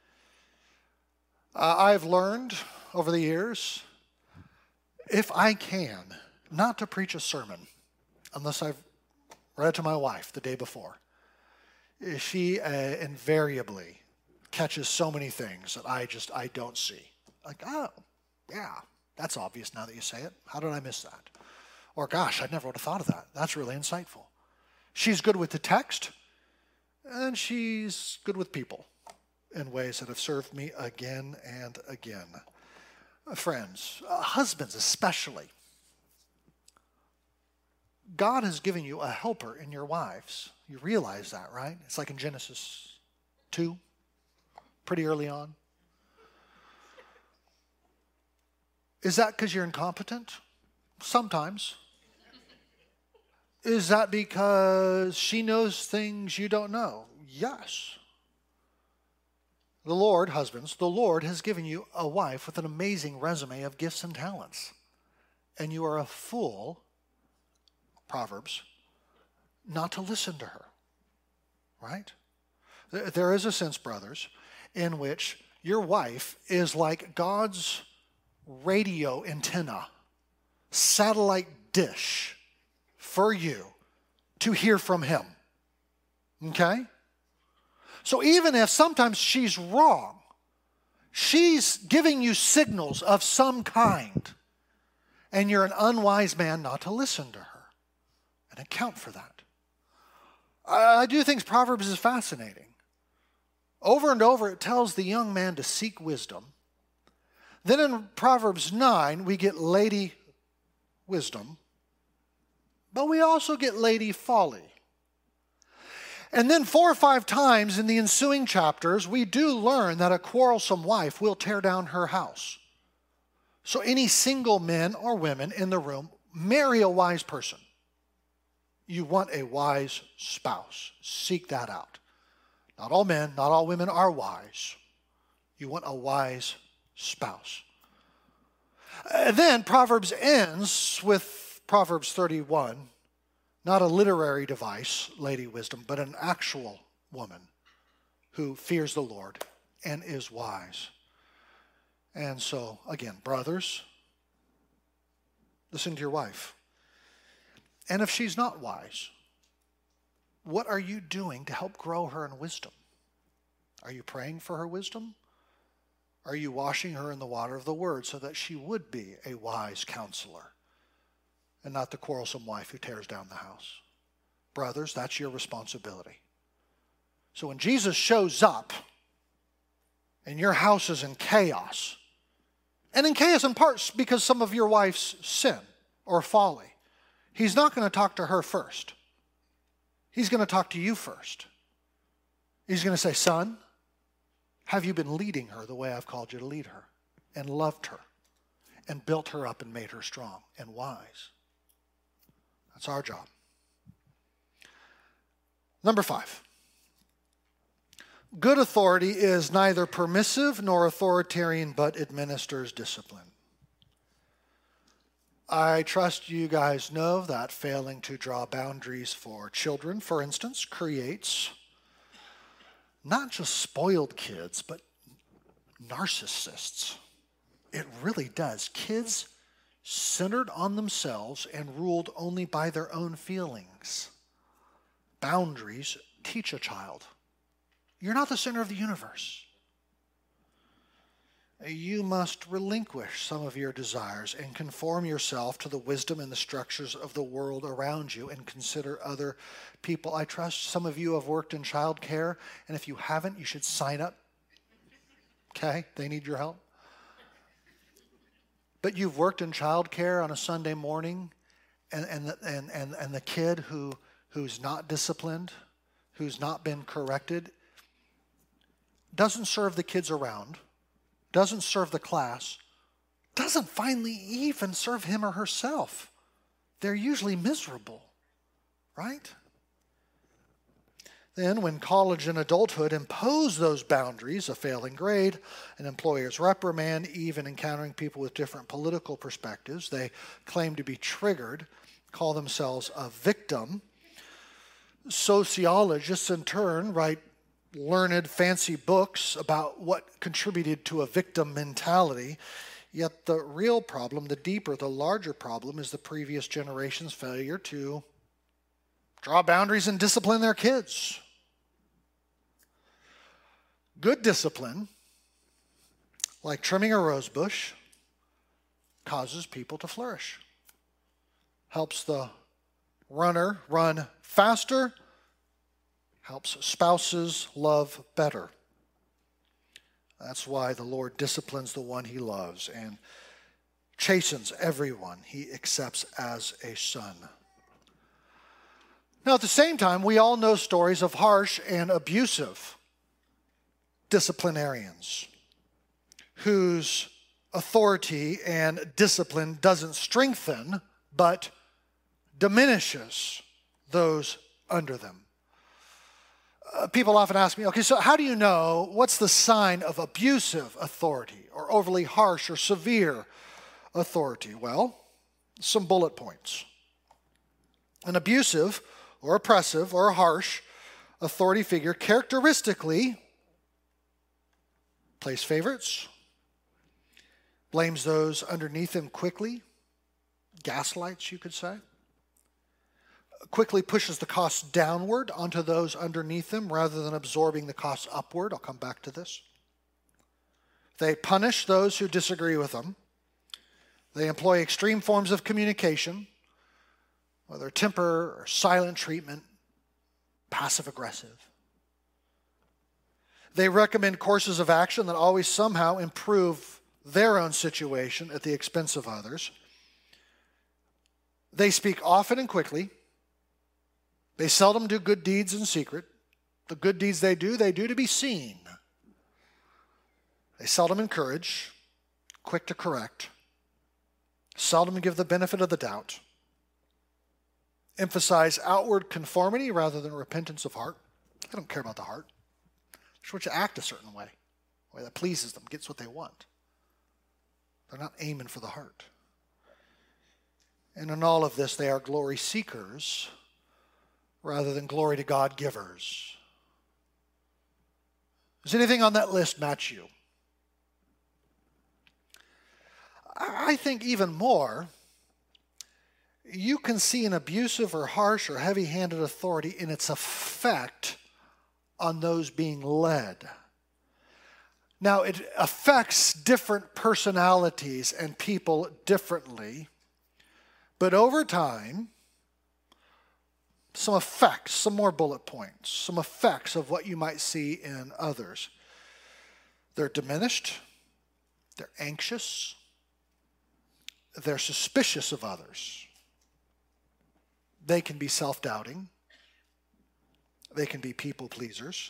Uh, I've learned over the years, if I can, not to preach a sermon unless I've read it to my wife the day before. She uh, invariably catches so many things that I just, I don't see. Like, oh, yeah, that's obvious now that you say it. How did I miss that? Or, gosh, I never would have thought of that. That's really insightful. She's good with the text, and she's good with people in ways that have served me again and again. Uh, friends, uh, husbands especially, God has given you a helper in your wives. You realize that, right? It's like in Genesis two, pretty early on. Is that because you're incompetent? Sometimes. Is that because she knows things you don't know? Yes. The Lord, husbands, the Lord has given you a wife with an amazing resume of gifts and talents. And you are a fool, Proverbs, not to listen to her, right? There is a sense, brothers, in which your wife is like God's radio antenna, satellite dish for you to hear from him, okay? So even if sometimes she's wrong, she's giving you signals of some kind, and you're an unwise man not to listen to her and account for that. I do think Proverbs is fascinating. Over and over it tells the young man to seek wisdom. Then in Proverbs nine we get Lady Wisdom, but we also get Lady Folly. And then four or five times in the ensuing chapters we do learn that a quarrelsome wife will tear down her house. So any single men or women in the room, marry a wise person. You want a wise spouse. Seek that out. Not all men, not all women are wise. You want a wise spouse. And then Proverbs ends with Proverbs thirty-one, not a literary device, Lady Wisdom, but an actual woman who fears the Lord and is wise. And so, again, brothers, listen to your wife. And if she's not wise, what are you doing to help grow her in wisdom? Are you praying for her wisdom? Are you washing her in the water of the word so that she would be a wise counselor and not the quarrelsome wife who tears down the house? Brothers, that's your responsibility. So when Jesus shows up and your house is in chaos, and in chaos in parts because some of your wife's sin or folly, he's not going to talk to her first. He's going to talk to you first. He's going to say, son, have you been leading her the way I've called you to lead her and loved her and built her up and made her strong and wise. That's our job. Number five. Good authority is neither permissive nor authoritarian, but administers discipline. I trust you guys know that failing to draw boundaries for children, for instance, creates not just spoiled kids, but narcissists. It really does. Kids centered on themselves and ruled only by their own feelings. Boundaries teach a child. You're not the center of the universe. You must relinquish some of your desires and conform yourself to the wisdom and the structures of the world around you and consider other people. I trust some of you have worked in child care, and if you haven't, you should sign up. Okay? They need your help. But you've worked in child care on a Sunday morning, and, and, and, and, and the kid who, who's not disciplined, who's not been corrected, doesn't serve the kids around, doesn't serve the class, doesn't finally even serve him or herself. They're usually miserable, right? Then when college and adulthood impose those boundaries, a failing grade, an employer's reprimand, even encountering people with different political perspectives, they claim to be triggered, call themselves a victim. Sociologists in turn write learned, fancy books about what contributed to a victim mentality. Yet the real problem, the deeper, the larger problem, is the previous generation's failure to draw boundaries and discipline their kids. Good discipline, like trimming a rose bush, causes people to flourish. Helps the runner run faster, helps spouses love better. That's why the Lord disciplines the one he loves and chastens everyone he accepts as a son. Now, at the same time, we all know stories of harsh and abusive disciplinarians whose authority and discipline doesn't strengthen, but diminishes those under them. Uh, people often ask me, okay, so how do you know what's the sign of abusive authority or overly harsh or severe authority? Well, some bullet points. An abusive or oppressive or harsh authority figure characteristically plays favorites, blames those underneath him quickly, gaslights, you could say, quickly pushes the costs downward onto those underneath them rather than absorbing the costs upward. I'll come back to this. They punish those who disagree with them. They employ extreme forms of communication, whether temper or silent treatment, passive aggressive. They recommend courses of action that always somehow improve their own situation at the expense of others. They speak often and quickly. They seldom do good deeds in secret. The good deeds they do, they do to be seen. They seldom encourage, quick to correct, seldom give the benefit of the doubt, emphasize outward conformity rather than repentance of heart. They don't care about the heart. They just want you to act a certain way, a way that pleases them, gets what they want. They're not aiming for the heart. And in all of this, they are glory seekers rather than glory to God givers. Does anything on that list match you? I think even more, you can see an abusive or harsh or heavy-handed authority in its effect on those being led. Now, it affects different personalities and people differently, but over time, some effects, some more bullet points, some effects of what you might see in others. They're diminished, they're anxious, they're suspicious of others. They can be self-doubting. They can be people pleasers.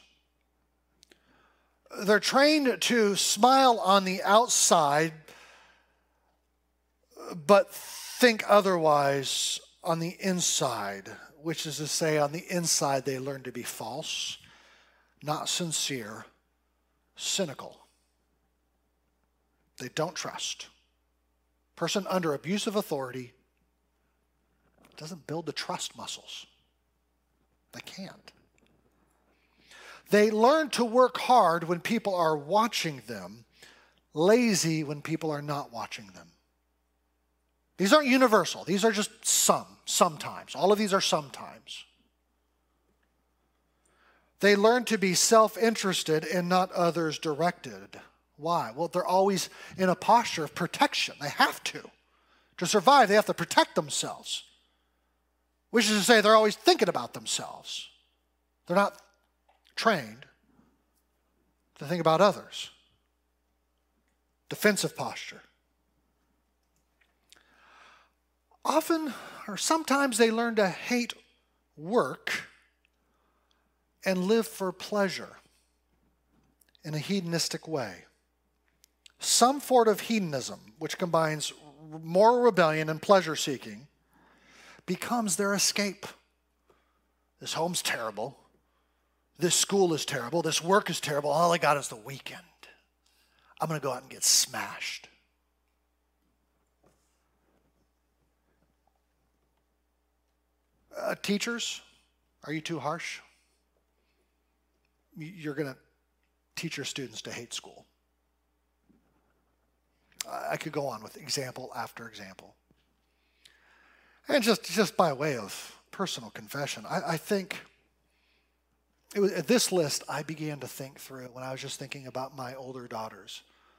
They're trained to smile on the outside, but think otherwise on the inside, which is to say, on the inside they learn to be false, not sincere, cynical. They don't trust. Person under abusive authority doesn't build the trust muscles. They can't. They learn to work hard when people are watching them, lazy when people are not watching them. These aren't universal. These are just some, sometimes. All of these are sometimes. They learn to be self-interested and not others-directed. Why? Well, they're always in a posture of protection. They have to. To survive, they have to protect themselves. Which is to say, they're always thinking about themselves. They're not trained to think about others. Defensive posture. Often, or sometimes, they learn to hate work and live for pleasure in a hedonistic way. Some form of hedonism, which combines moral rebellion and pleasure-seeking, becomes their escape. This home's terrible. This school is terrible. This work is terrible. All I got is the weekend. I'm going to go out and get smashed. Uh, teachers, are you too harsh? You're going to teach your students to hate school. I could go on with example after example. And just, just by way of personal confession, I, I think it was, at this list I began to think through when I was just thinking about my older daughters.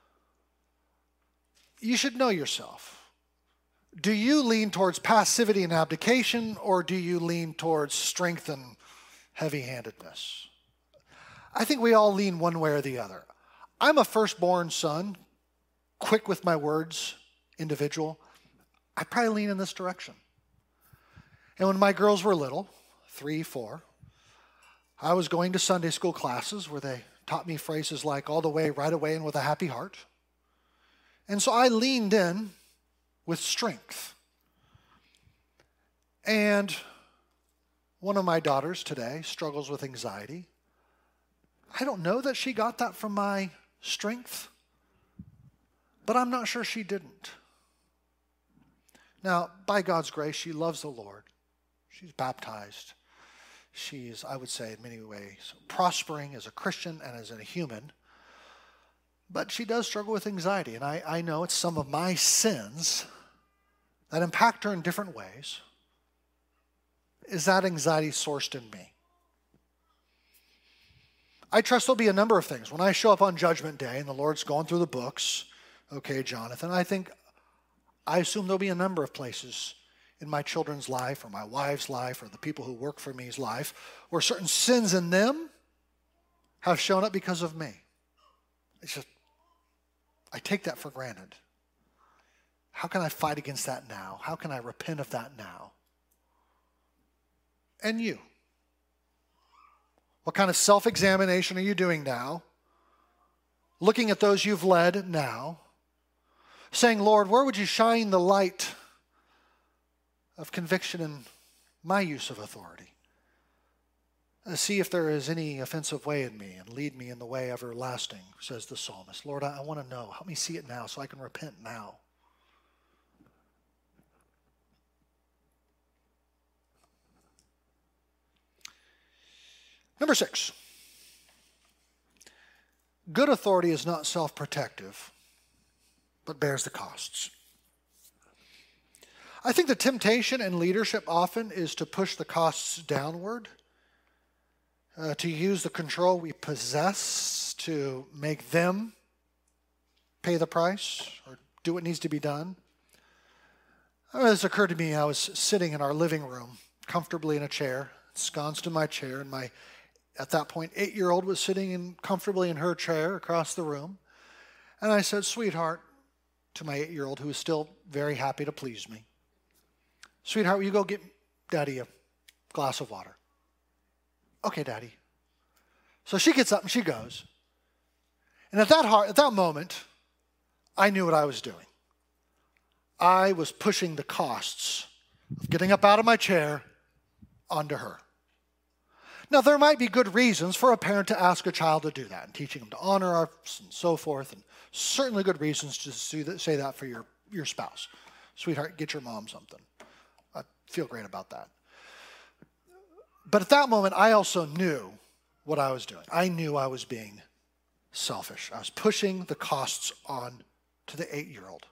You should know yourself. Do you lean towards passivity and abdication, or do you lean towards strength and heavy-handedness? I think we all lean one way or the other. I'm a firstborn son, quick with my words, individual. I probably lean in this direction. And when my girls were little, three, four, I was going to Sunday school classes where they taught me phrases like all the way, right away, and with a happy heart. And so I leaned in with strength. And one of my daughters today struggles with anxiety. I don't know that she got that from my strength, but I'm not sure she didn't. Now, by God's grace, she loves the Lord. She's baptized. She's, I would say, in many ways, prospering as a Christian and as a human. But she does struggle with anxiety, and I, I know it's some of my sins that impact her in different ways. Is that anxiety sourced in me? I trust there'll be a number of things. When I show up on Judgment Day and the Lord's going through the books, okay, Jonathan, I think, I assume there'll be a number of places in my children's life or my wife's life or the people who work for me's life where certain sins in them have shown up because of me. It's just, I take that for granted. How can I fight against that now? How can I repent of that now? And you? What kind of self-examination are you doing now? Looking at those you've led now, saying, Lord, where would you shine the light of conviction in my use of authority? Uh, see if there is any offensive way in me and lead me in the way everlasting, says the psalmist. Lord, I, I want to know. Help me see it now so I can repent now. Number six, good authority is not self-protective, but bears the costs. I think the temptation in leadership often is to push the costs downward, uh, to use the control we possess to make them pay the price or do what needs to be done. Uh, this occurred to me. I was sitting in our living room, comfortably in a chair, ensconced in my chair, and my at that point, eight-year-old was sitting in, comfortably in her chair across the room. And I said, sweetheart, to my eight-year-old, who was still very happy to please me, sweetheart, will you go get Daddy a glass of water? Okay, Daddy. So she gets up and she goes. And at that, heart, at that moment, I knew what I was doing. I was pushing the costs of getting up out of my chair onto her. Now, there might be good reasons for a parent to ask a child to do that, and teaching them to honor us and so forth, and certainly good reasons to say that for your, your spouse. Sweetheart, get your mom something. I feel great about that. But at that moment, I also knew what I was doing. I knew I was being selfish. I was pushing the costs on to the eight-year-old.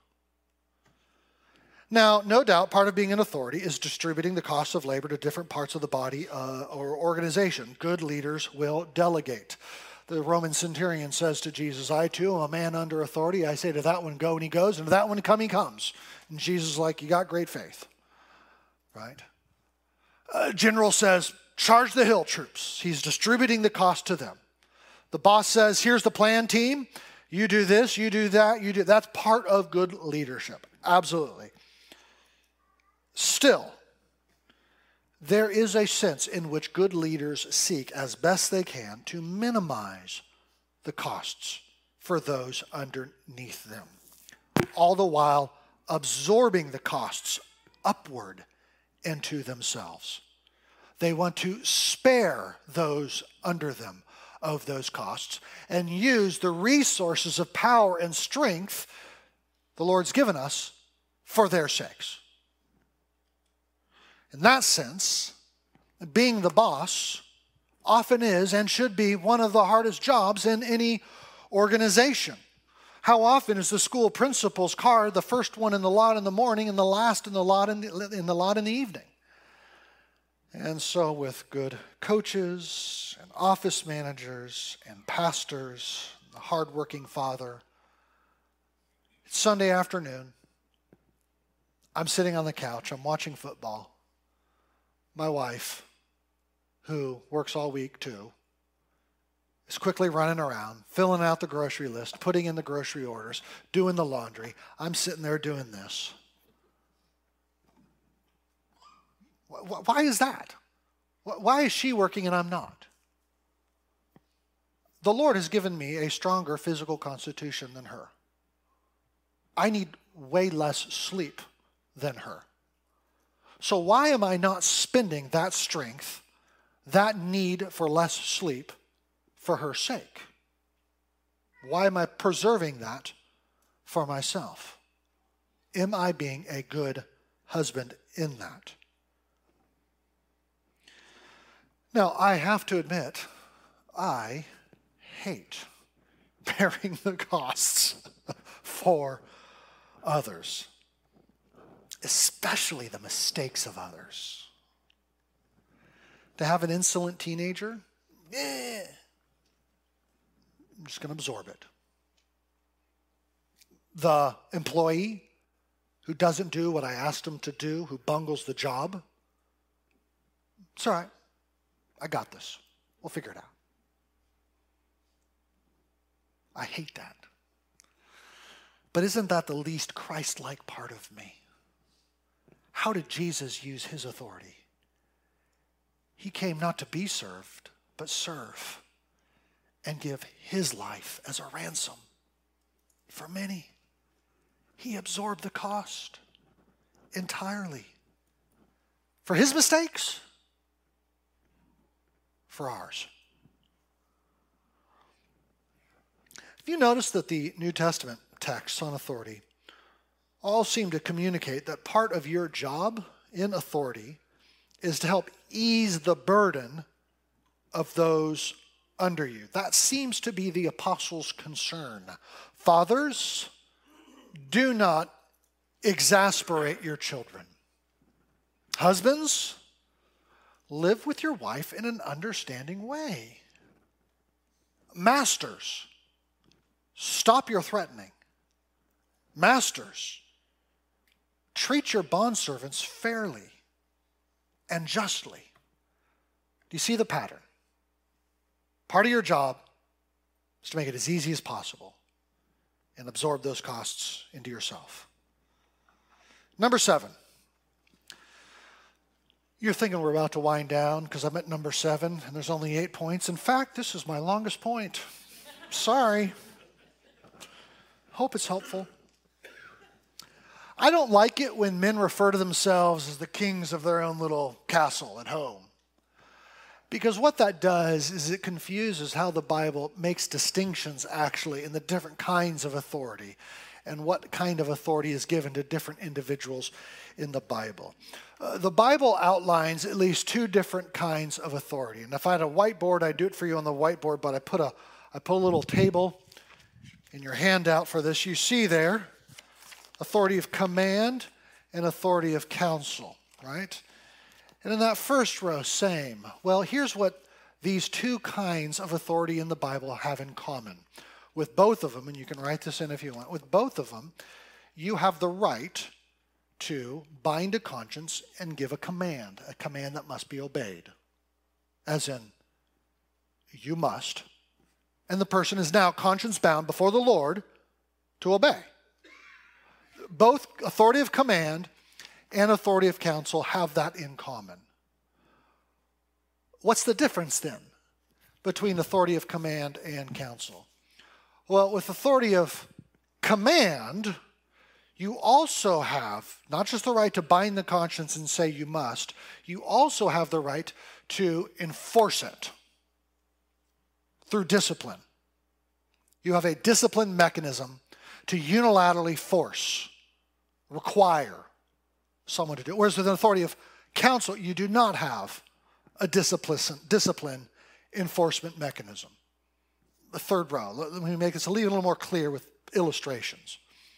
Now, no doubt, part of being an authority is distributing the costs of labor to different parts of the body uh, or organization. Good leaders will delegate. The Roman centurion says to Jesus, I too am a man under authority. I say to that one, go, and he goes, and to that one, come, he comes. And Jesus is like, you got great faith, right? A general says, charge the hill troops. He's distributing the cost to them. The boss says, here's the plan, team. You do this, you do that, you do. That's part of good leadership. Absolutely. Still, there is a sense in which good leaders seek as best they can to minimize the costs for those underneath them, all the while absorbing the costs upward into themselves. They want to spare those under them of those costs and use the resources of power and strength the Lord's given us for their sakes. In that sense, being the boss often is and should be one of the hardest jobs in any organization. How often is the school principal's car the first one in the lot in the morning and the last in the lot in the, in the lot in the evening? And so with good coaches and office managers and pastors, the hardworking father, it's Sunday afternoon. I'm sitting on the couch. I'm watching football. My wife, who works all week too, is quickly running around, filling out the grocery list, putting in the grocery orders, doing the laundry. I'm sitting there doing this. Why is that? Why is she working and I'm not? The Lord has given me a stronger physical constitution than her. I need way less sleep than her. So why am I not spending that strength, that need for less sleep, for her sake? Why am I preserving that for myself? Am I being a good husband in that? Now, I have to admit, I hate bearing the costs for others, especially the mistakes of others. To have an insolent teenager, eh, I'm just going to absorb it. The employee who doesn't do what I asked him to do, who bungles the job, it's all right. I got this. We'll figure it out. I hate that. But isn't that the least Christ-like part of me? How did Jesus use his authority? He came not to be served, but serve and give his life as a ransom for many. He absorbed the cost entirely for his mistakes, for ours. Have you noticed that the New Testament texts on authority all seem to communicate that part of your job in authority is to help ease the burden of those under you? That seems to be the apostles' concern. Fathers, do not exasperate your children. Husbands, live with your wife in an understanding way. Masters, stop your threatening. Masters, treat your bondservants fairly and justly. Do you see the pattern? Part of your job is to make it as easy as possible and absorb those costs into yourself. Number seven. You're thinking we're about to wind down because I'm at number seven and there's only eight points. In fact, this is my longest point. Sorry. Hope it's helpful. I don't like it when men refer to themselves as the kings of their own little castle at home. Because what that does is it confuses how the Bible makes distinctions actually in the different kinds of authority and what kind of authority is given to different individuals in the Bible. Uh, the Bible outlines at least two different kinds of authority. And if I had a whiteboard, I'd do it for you on the whiteboard, but I put a, I put a little table in your handout for this. You see there, authority of command and authority of counsel, right? And in that first row, same. Well, here's what these two kinds of authority in the Bible have in common. With both of them, and you can write this in if you want, with both of them, you have the right to bind a conscience and give a command, a command that must be obeyed. As in, you must. And the person is now conscience bound before the Lord to obey. Both authority of command and authority of counsel have that in common. What's the difference then between authority of command and counsel? Well, with authority of command, you also have not just the right to bind the conscience and say you must, you also have the right to enforce it through discipline. You have a discipline mechanism to unilaterally force, require someone to do it. Whereas with an authority of counsel, you do not have a discipline, discipline enforcement mechanism. The third row, let me make this a little more clear with illustrations.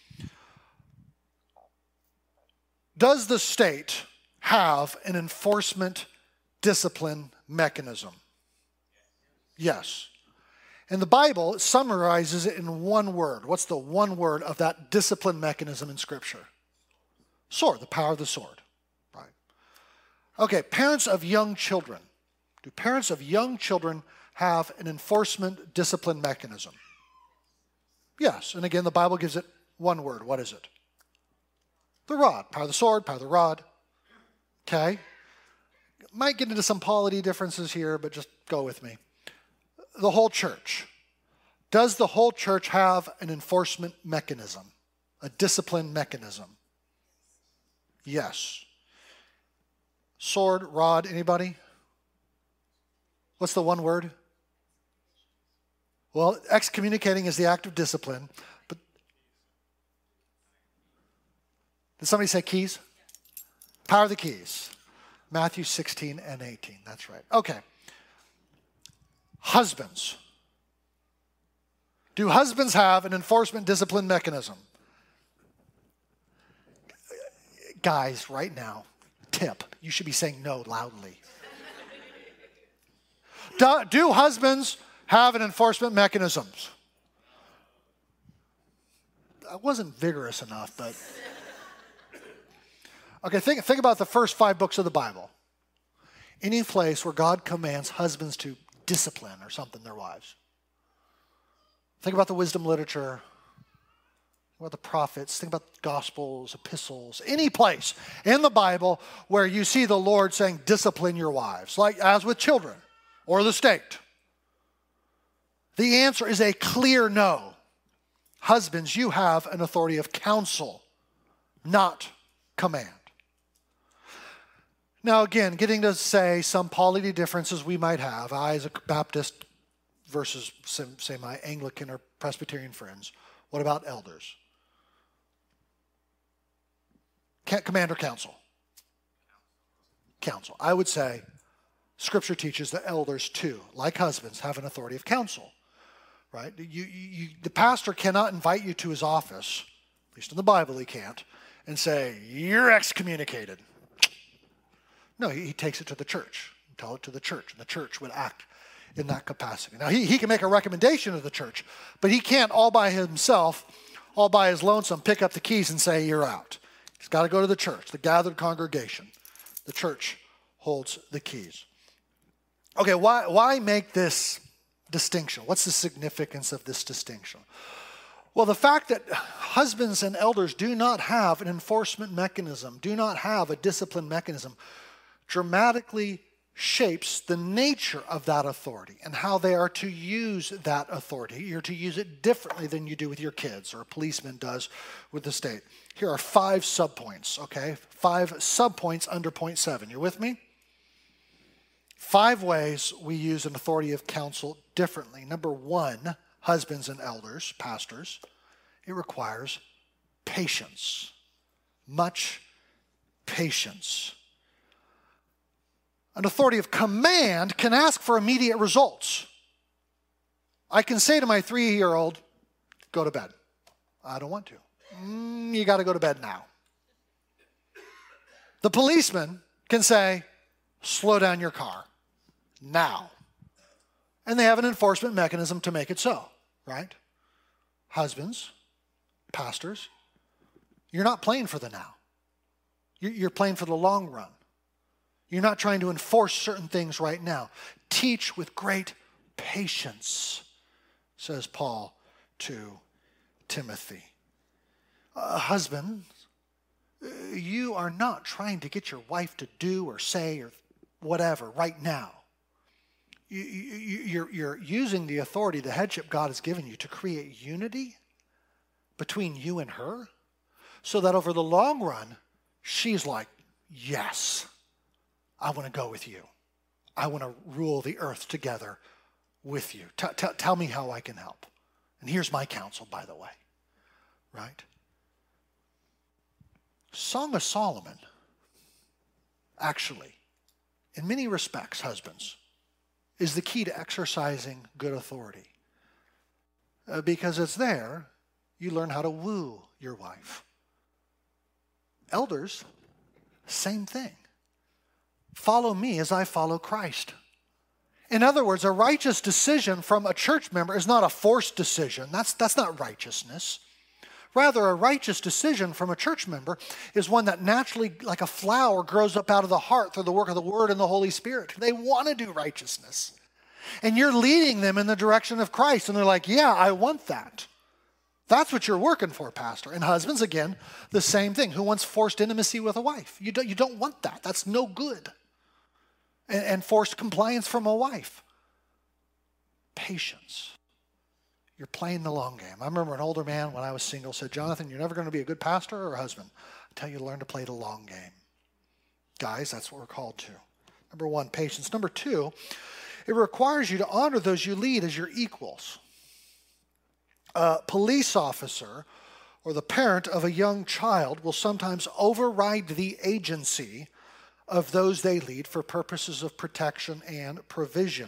Does the state have an enforcement discipline mechanism? Yes. And the Bible summarizes it in one word. What's the one word of that discipline mechanism in Scripture? Sword, the power of the sword. Right. Okay, parents of young children. Do parents of young children have an enforcement discipline mechanism? Yes, and again, the Bible gives it one word. What is it? The rod. Power of the sword, power of the rod. Okay? Might get into some polity differences here, but just go with me. The whole church. Does the whole church have an enforcement mechanism? A discipline mechanism? Yes. Sword, rod, anybody? What's the one word? Well, excommunicating is the act of discipline. But did somebody say keys? Power of the keys. Matthew sixteen and eighteen. That's right. Okay. Husbands. Do husbands have an enforcement discipline mechanism? Guys, right now, tip. You should be saying no loudly. do, do husbands have an enforcement mechanism? I wasn't vigorous enough, but... Okay, think, think about the first five books of the Bible. Any place where God commands husbands to discipline or something their wives. Think about the wisdom literature. Think about the prophets. Think about gospels, epistles. Any place in the Bible where you see the Lord saying, discipline your wives, like as with children or the state. The answer is a clear no. Husbands, you have an authority of counsel, not command. Now again, getting to say some polity differences we might have. I as a Baptist versus say my Anglican or Presbyterian friends. What about elders? Command or counsel? Counsel. I would say Scripture teaches that elders too, like husbands, have an authority of counsel. Right? You, you, the pastor cannot invite you to his office, at least in the Bible he can't, and say, you're excommunicated. No, he, he takes it to the church. Tell it to the church, and the church would act in that capacity. Now, he, he can make a recommendation to the church, but he can't all by himself, all by his lonesome, pick up the keys and say, you're out. He's got to go to the church, the gathered congregation. The church holds the keys. Okay, why, why make this distinction? What's the significance of this distinction? Well, the fact that husbands and elders do not have an enforcement mechanism, do not have a discipline mechanism, dramatically shapes the nature of that authority and how they are to use that authority. You're to use it differently than you do with your kids or a policeman does with the state. Here are five subpoints, okay? Five subpoints under point seven. You with me? Five ways we use an authority of counsel differently. Number one, husbands and elders, pastors, it requires patience. Much patience. An authority of command can ask for immediate results. I can say to my three-year-old, go to bed. I don't want to. Mm, you got to go to bed now. The policeman can say, slow down your car now. And they have an enforcement mechanism to make it so, right? Husbands, pastors, you're not playing for the now. You're playing for the long run. You're not trying to enforce certain things right now. Teach with great patience, says Paul to Timothy. Uh, husband, you are not trying to get your wife to do or say or whatever right now. You, you, you're, you're using the authority, the headship God has given you to create unity between you and her so that over the long run, she's like, yes, I want to go with you. I want to rule the earth together with you. T- t- tell me how I can help. And here's my counsel, by the way, right? Song of Solomon, actually, in many respects, husbands, is the key to exercising good authority. Uh, because it's there, you learn how to woo your wife. Elders, same thing. Follow me as I follow Christ. In other words, a righteous decision from a church member is not a forced decision. That's, that's not righteousness. Rather, a righteous decision from a church member is one that naturally, like a flower, grows up out of the heart through the work of the Word and the Holy Spirit. They want to do righteousness. And you're leading them in the direction of Christ. And they're like, yeah, I want that. That's what you're working for, Pastor. And husbands, again, the same thing. Who wants forced intimacy with a wife? You don't, you don't want that. That's no good. And, and forced compliance from a wife. Patience. You're playing the long game. I remember an older man when I was single said, Jonathan, you're never going to be a good pastor or a husband. I tell you to learn to play the long game. Guys, that's what we're called to. Number one, patience. Number two, it requires you to honor those you lead as your equals. A police officer or the parent of a young child will sometimes override the agency of those they lead for purposes of protection and provision.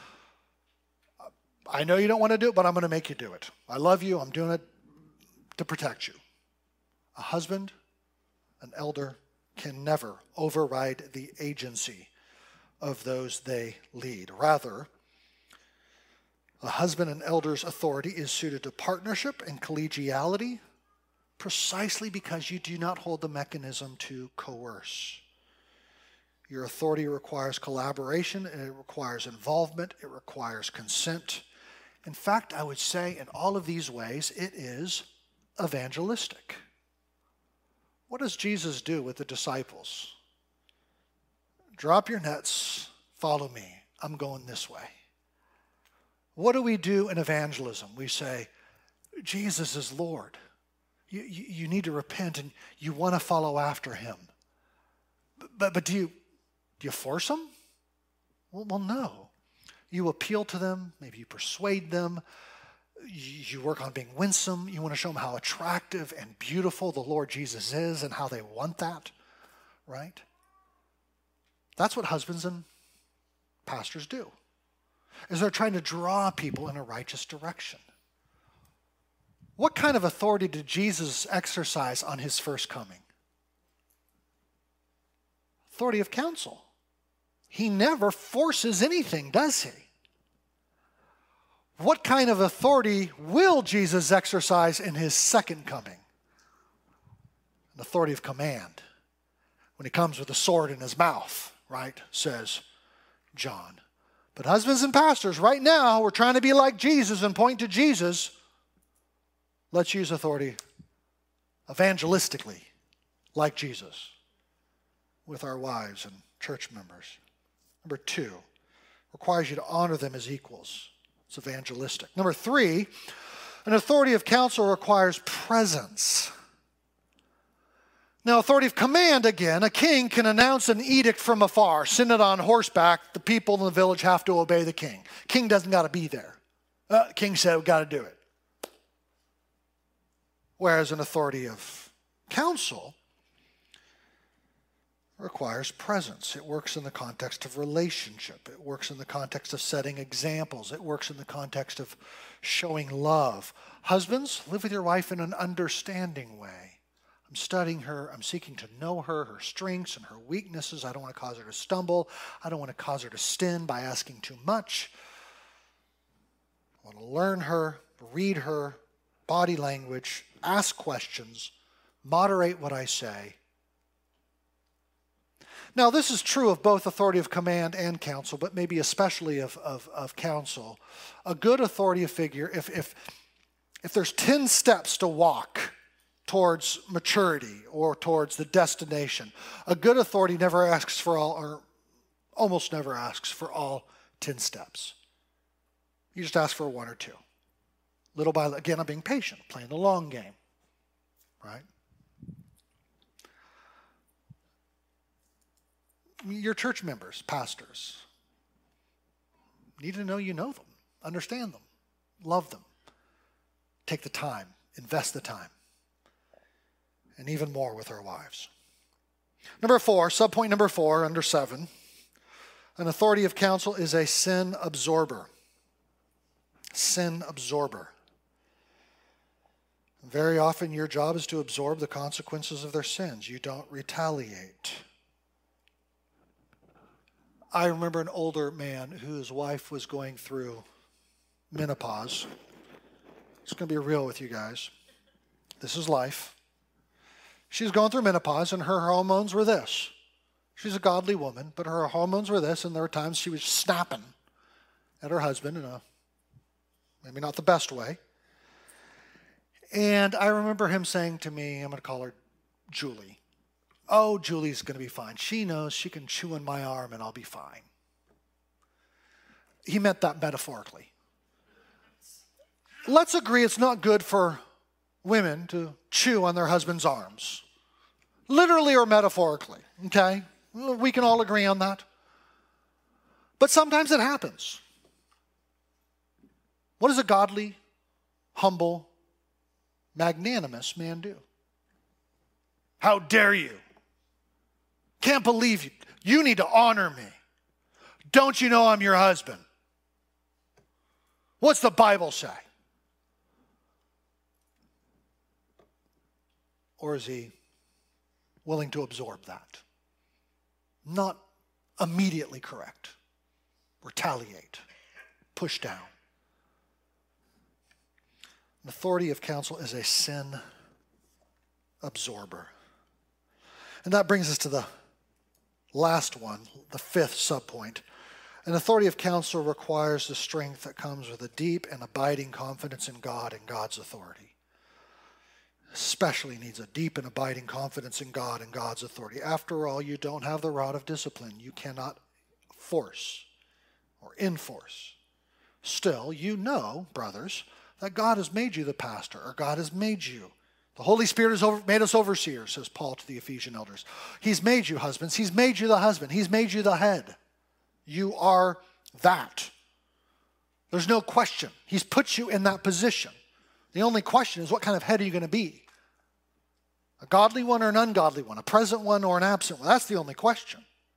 I know you don't want to do it, but I'm going to make you do it. I love you. I'm doing it to protect you. A husband, an elder, can never override the agency of those they lead. Rather, a husband and elder's authority is suited to partnership and collegiality precisely because you do not hold the mechanism to coerce. Your authority requires collaboration, and it requires involvement, it requires consent. In fact, I would say in all of these ways, it is evangelistic. What does Jesus do with the disciples? Drop your nets, follow me. I'm going this way. What do we do in evangelism? We say, Jesus is Lord. You, you, you need to repent and you want to follow after him. But, but do you, do you force them? Well, well, no. You appeal to them. Maybe you persuade them. You, you work on being winsome. You want to show them how attractive and beautiful the Lord Jesus is and how they want that, right? That's what husbands and pastors do. Is they're trying to draw people in a righteous direction. What kind of authority did Jesus exercise on his first coming? Authority of counsel. He never forces anything, does he? What kind of authority will Jesus exercise in his second coming? An authority of command. When he comes with a sword in his mouth, right, says John. But husbands and pastors, right now, we're trying to be like Jesus and point to Jesus. Let's use authority evangelistically, like Jesus, with our wives and church members. Number two, requires you to honor them as equals. It's evangelistic. Number three, an authority of counsel requires presence. Now, authority of command, again, a king can announce an edict from afar, send it on horseback, the people in the village have to obey the king. King doesn't got to be there. Uh, king said, we've got to do it. Whereas an authority of counsel requires presence. It works in the context of relationship. It works in the context of setting examples. It works in the context of showing love. Husbands, live with your wife in an understanding way. I'm studying her. I'm seeking to know her, her strengths and her weaknesses. I don't want to cause her to stumble. I don't want to cause her to sin by asking too much. I want to learn her, read her, body language, ask questions, moderate what I say. Now, this is true of both authority of command and counsel, but maybe especially of, of, of counsel. A good authority figure, if, if, if there's ten steps to walk towards maturity or towards the destination, a good authority never asks for all, or almost never asks for all ten steps. You just ask for one or two. Little by little. Again, I'm being patient, playing the long game, right? Your church members, pastors, need to know you know them, understand them, love them. Take the time, invest the time. And even more with our wives. Number four, subpoint number four, under seven. An authority of counsel is a sin absorber. Sin absorber. Very often your job is to absorb the consequences of their sins. You don't retaliate. I remember an older man whose wife was going through menopause. It's going to be real with you guys. This is life. She's going through menopause, and her hormones were this. She's a godly woman, but her hormones were this, and there were times she was snapping at her husband in a maybe not the best way. And I remember him saying to me, I'm going to call her Julie. Oh, Julie's going to be fine. She knows she can chew on my arm and I'll be fine. He meant that metaphorically. Let's agree it's not good for women to chew on their husband's arms. Literally or metaphorically, okay? We can all agree on that. But sometimes it happens. What does a godly, humble, magnanimous man do? How dare you? Can't believe you. You need to honor me. Don't you know I'm your husband? What's the Bible say? Or is he willing to absorb that? Not immediately correct. Retaliate. Push down. An authority of counsel is a sin absorber. And that brings us to the last one, the fifth subpoint. An authority of counsel requires the strength that comes with a deep and abiding confidence in God and God's authority. Especially needs a deep and abiding confidence in God and God's authority. After all, you don't have the rod of discipline. You cannot force or enforce. Still, you know, brothers, that God has made you the pastor, or God has made you. The Holy Spirit has over, made us overseers, says Paul to the Ephesian elders. He's made you husbands. He's made you the husband. He's made you the head. You are that. There's no question. He's put you in that position. The only question is, what kind of head are you going to be? A godly one or an ungodly one? A present one or an absent one? That's the only question.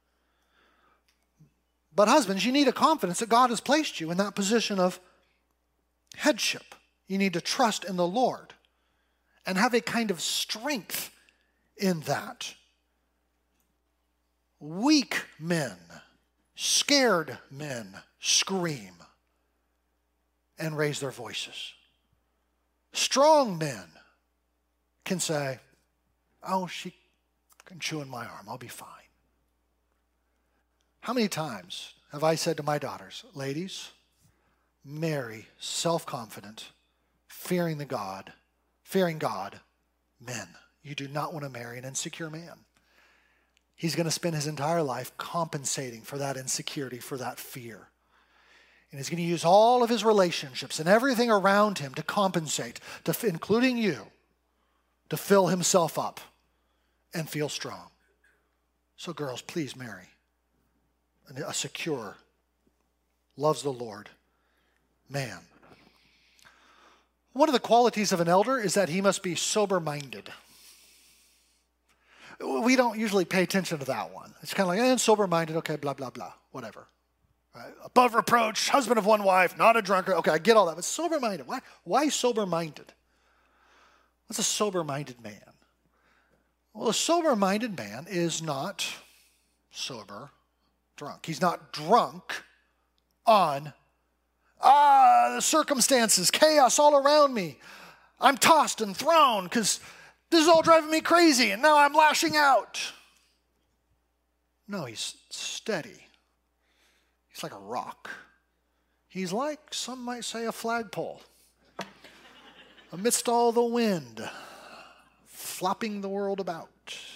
But husbands, you need a confidence that God has placed you in that position of headship. You need to trust in the Lord and have a kind of strength in that. Weak men, scared men scream and raise their voices. Strong men can say, oh, she can chew on my arm. I'll be fine. How many times have I said to my daughters, ladies, marry self-confident, fearing the God, fearing God, men. You do not want to marry an insecure man. He's going to spend his entire life compensating for that insecurity, for that fear. And he's going to use all of his relationships and everything around him to compensate, to, including you, to fill himself up and feel strong. So girls, please marry a secure, loves the Lord man. One of the qualities of an elder is that he must be sober-minded. We don't usually pay attention to that one. It's kind of like, eh, sober-minded, okay, blah, blah, blah, whatever. Right? Above reproach, husband of one wife, not a drunkard. Okay, I get all that, but sober-minded. Why, why sober-minded? What's a sober-minded man? Well, a sober-minded man is not sober drunk. He's not drunk on, ah, the circumstances, chaos all around me. I'm tossed and thrown because this is all driving me crazy, and now I'm lashing out. No, he's steady. He's like a rock. He's like, some might say, a flagpole. Amidst all the wind, flopping the world about.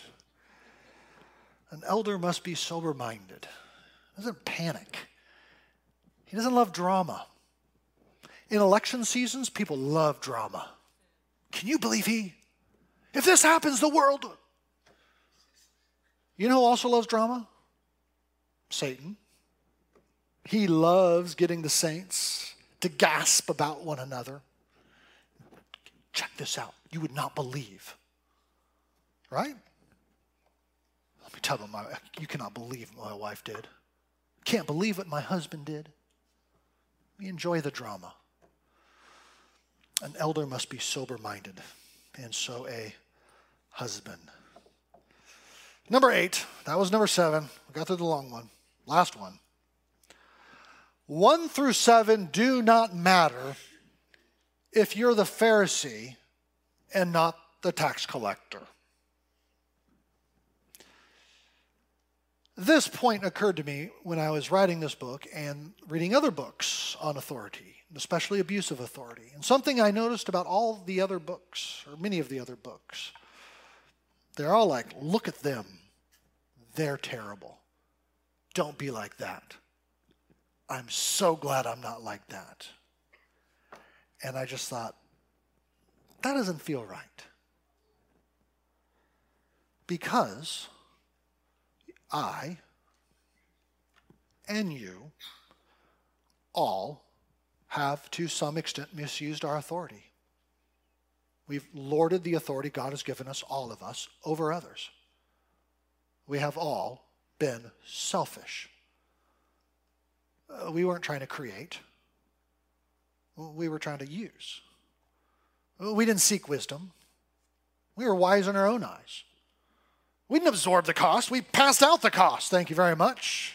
An elder must be sober-minded. He doesn't panic. He doesn't love drama. In election seasons, people love drama. Can you believe he? If this happens, the world. You know who also loves drama? Satan. He loves getting the saints to gasp about one another. Check this out. You would not believe. Right? Let me tell them, you cannot believe what my wife did. Can't believe what my husband did. We enjoy the drama. An elder must be sober-minded, and so a husband. Number eight, that was number seven. We got through the long one. Last one. One through seven do not matter if you're the Pharisee and not the tax collector. This point occurred to me when I was writing this book and reading other books on authority, especially abuse of authority. And something I noticed about all the other books, or many of the other books, they're all like, look at them. They're terrible. Don't be like that. I'm so glad I'm not like that. And I just thought, that doesn't feel right. Because I and you all have, to some extent, misused our authority. We've lorded the authority God has given us, all of us, over others. We have all been selfish. Uh, we weren't trying to create. We were trying to use. We didn't seek wisdom. We were wise in our own eyes. We didn't absorb the cost. We passed out the cost. Thank you very much.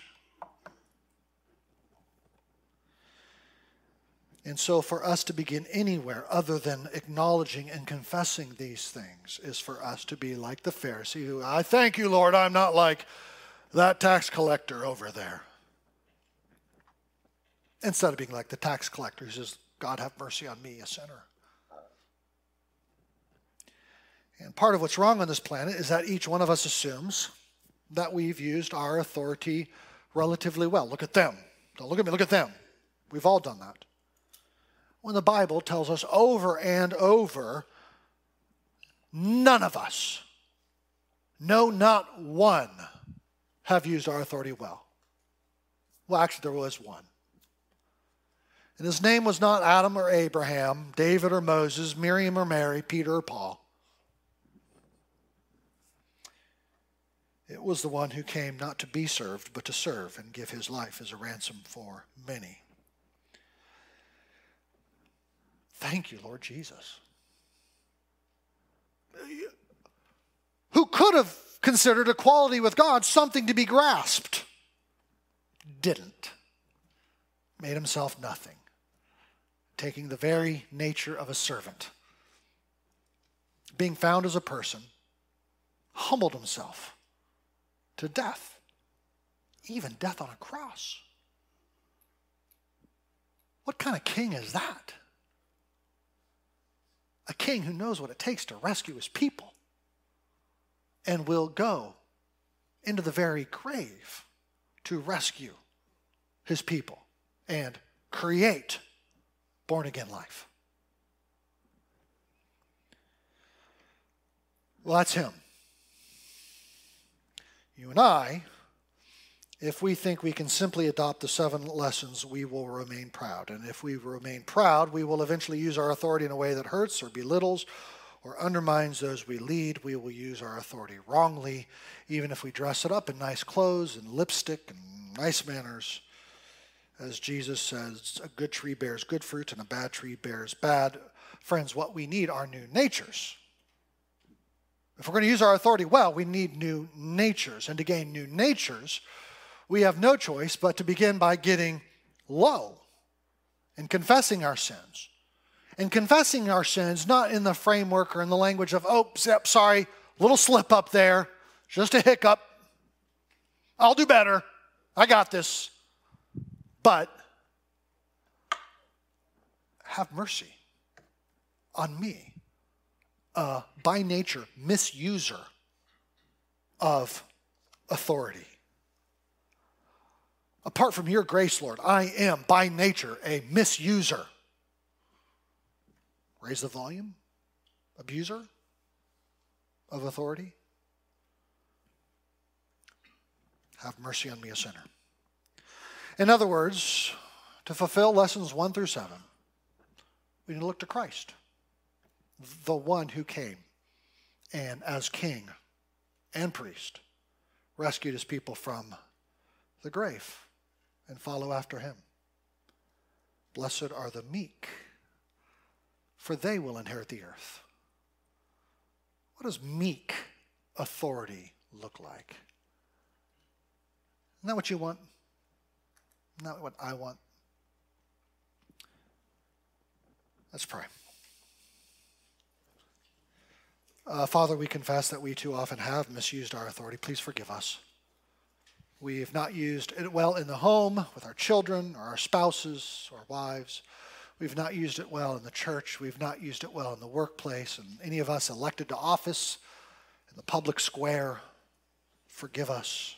And so for us to begin anywhere other than acknowledging and confessing these things is for us to be like the Pharisee who, I thank you, Lord, I'm not like that tax collector over there. Instead of being like the tax collector who says, God have mercy on me, a sinner. And part of what's wrong on this planet is that each one of us assumes that we've used our authority relatively well. Look at them. Don't look at me, look at them. We've all done that. When the Bible tells us over and over, none of us, no, not one, have used our authority well. Well, actually, there was one. And his name was not Adam or Abraham, David or Moses, Miriam or Mary, Peter or Paul. It was the one who came not to be served, but to serve and give his life as a ransom for many. Thank you, Lord Jesus. Who could have considered equality with God something to be grasped? Didn't. Made himself nothing. Taking the very nature of a servant. Being found as a person, humbled himself to death. Even death on a cross. What kind of king is that? A king who knows what it takes to rescue his people and will go into the very grave to rescue his people and create born-again life. Well, that's him. You and I, if we think we can simply adopt the seven lessons, we will remain proud. And if we remain proud, we will eventually use our authority in a way that hurts or belittles or undermines those we lead. We will use our authority wrongly, even if we dress it up in nice clothes and lipstick and nice manners. As Jesus says, a good tree bears good fruit and a bad tree bears bad. Friends, what we need are new natures. If we're going to use our authority well, we need new natures. And to gain new natures, we have no choice but to begin by getting low and confessing our sins. And confessing our sins not in the framework or in the language of, oh, yep, sorry, little slip up there, just a hiccup. I'll do better. I got this. But have mercy on me. Uh, by nature, misuser of authority. Apart from your grace, Lord, I am by nature a misuser. Raise the volume? Abuser of authority? Have mercy on me, a sinner. In other words, to fulfill lessons one through seven, we need to look to Christ, the one who came and as king and priest rescued his people from the grave, and follow after him. Blessed are the meek, for they will inherit the earth. What does meek authority look like? Isn't that what you want? Not what I want. Let's pray. Uh, Father, we confess that we too often have misused our authority. Please forgive us. We've not used it well in the home with our children or our spouses or wives. We've not used it well in the church. We've not used it well in the workplace. And any of us elected to office in the public square, forgive us.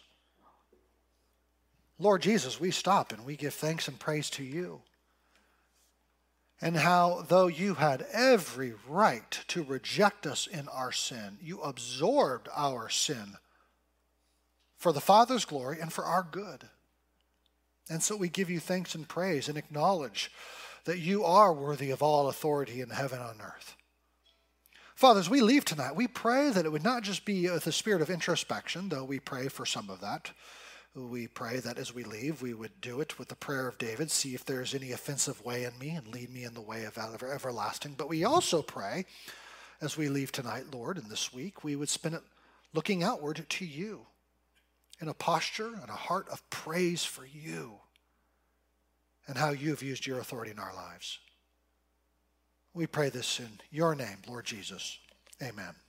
Lord Jesus, we stop and we give thanks and praise to you. And how, though you had every right to reject us in our sin, you absorbed our sin for the Father's glory and for our good. And so we give you thanks and praise and acknowledge that you are worthy of all authority in heaven and on earth. Father, as we leave tonight, we pray that it would not just be with a spirit of introspection, though we pray for some of that. We pray that as we leave, we would do it with the prayer of David, see if there's any offensive way in me and lead me in the way of ever, everlasting. But we also pray, as we leave tonight, Lord, and this week, we would spend it looking outward to you in a posture and a heart of praise for you and how you have used your authority in our lives. We pray this in your name, Lord Jesus. Amen.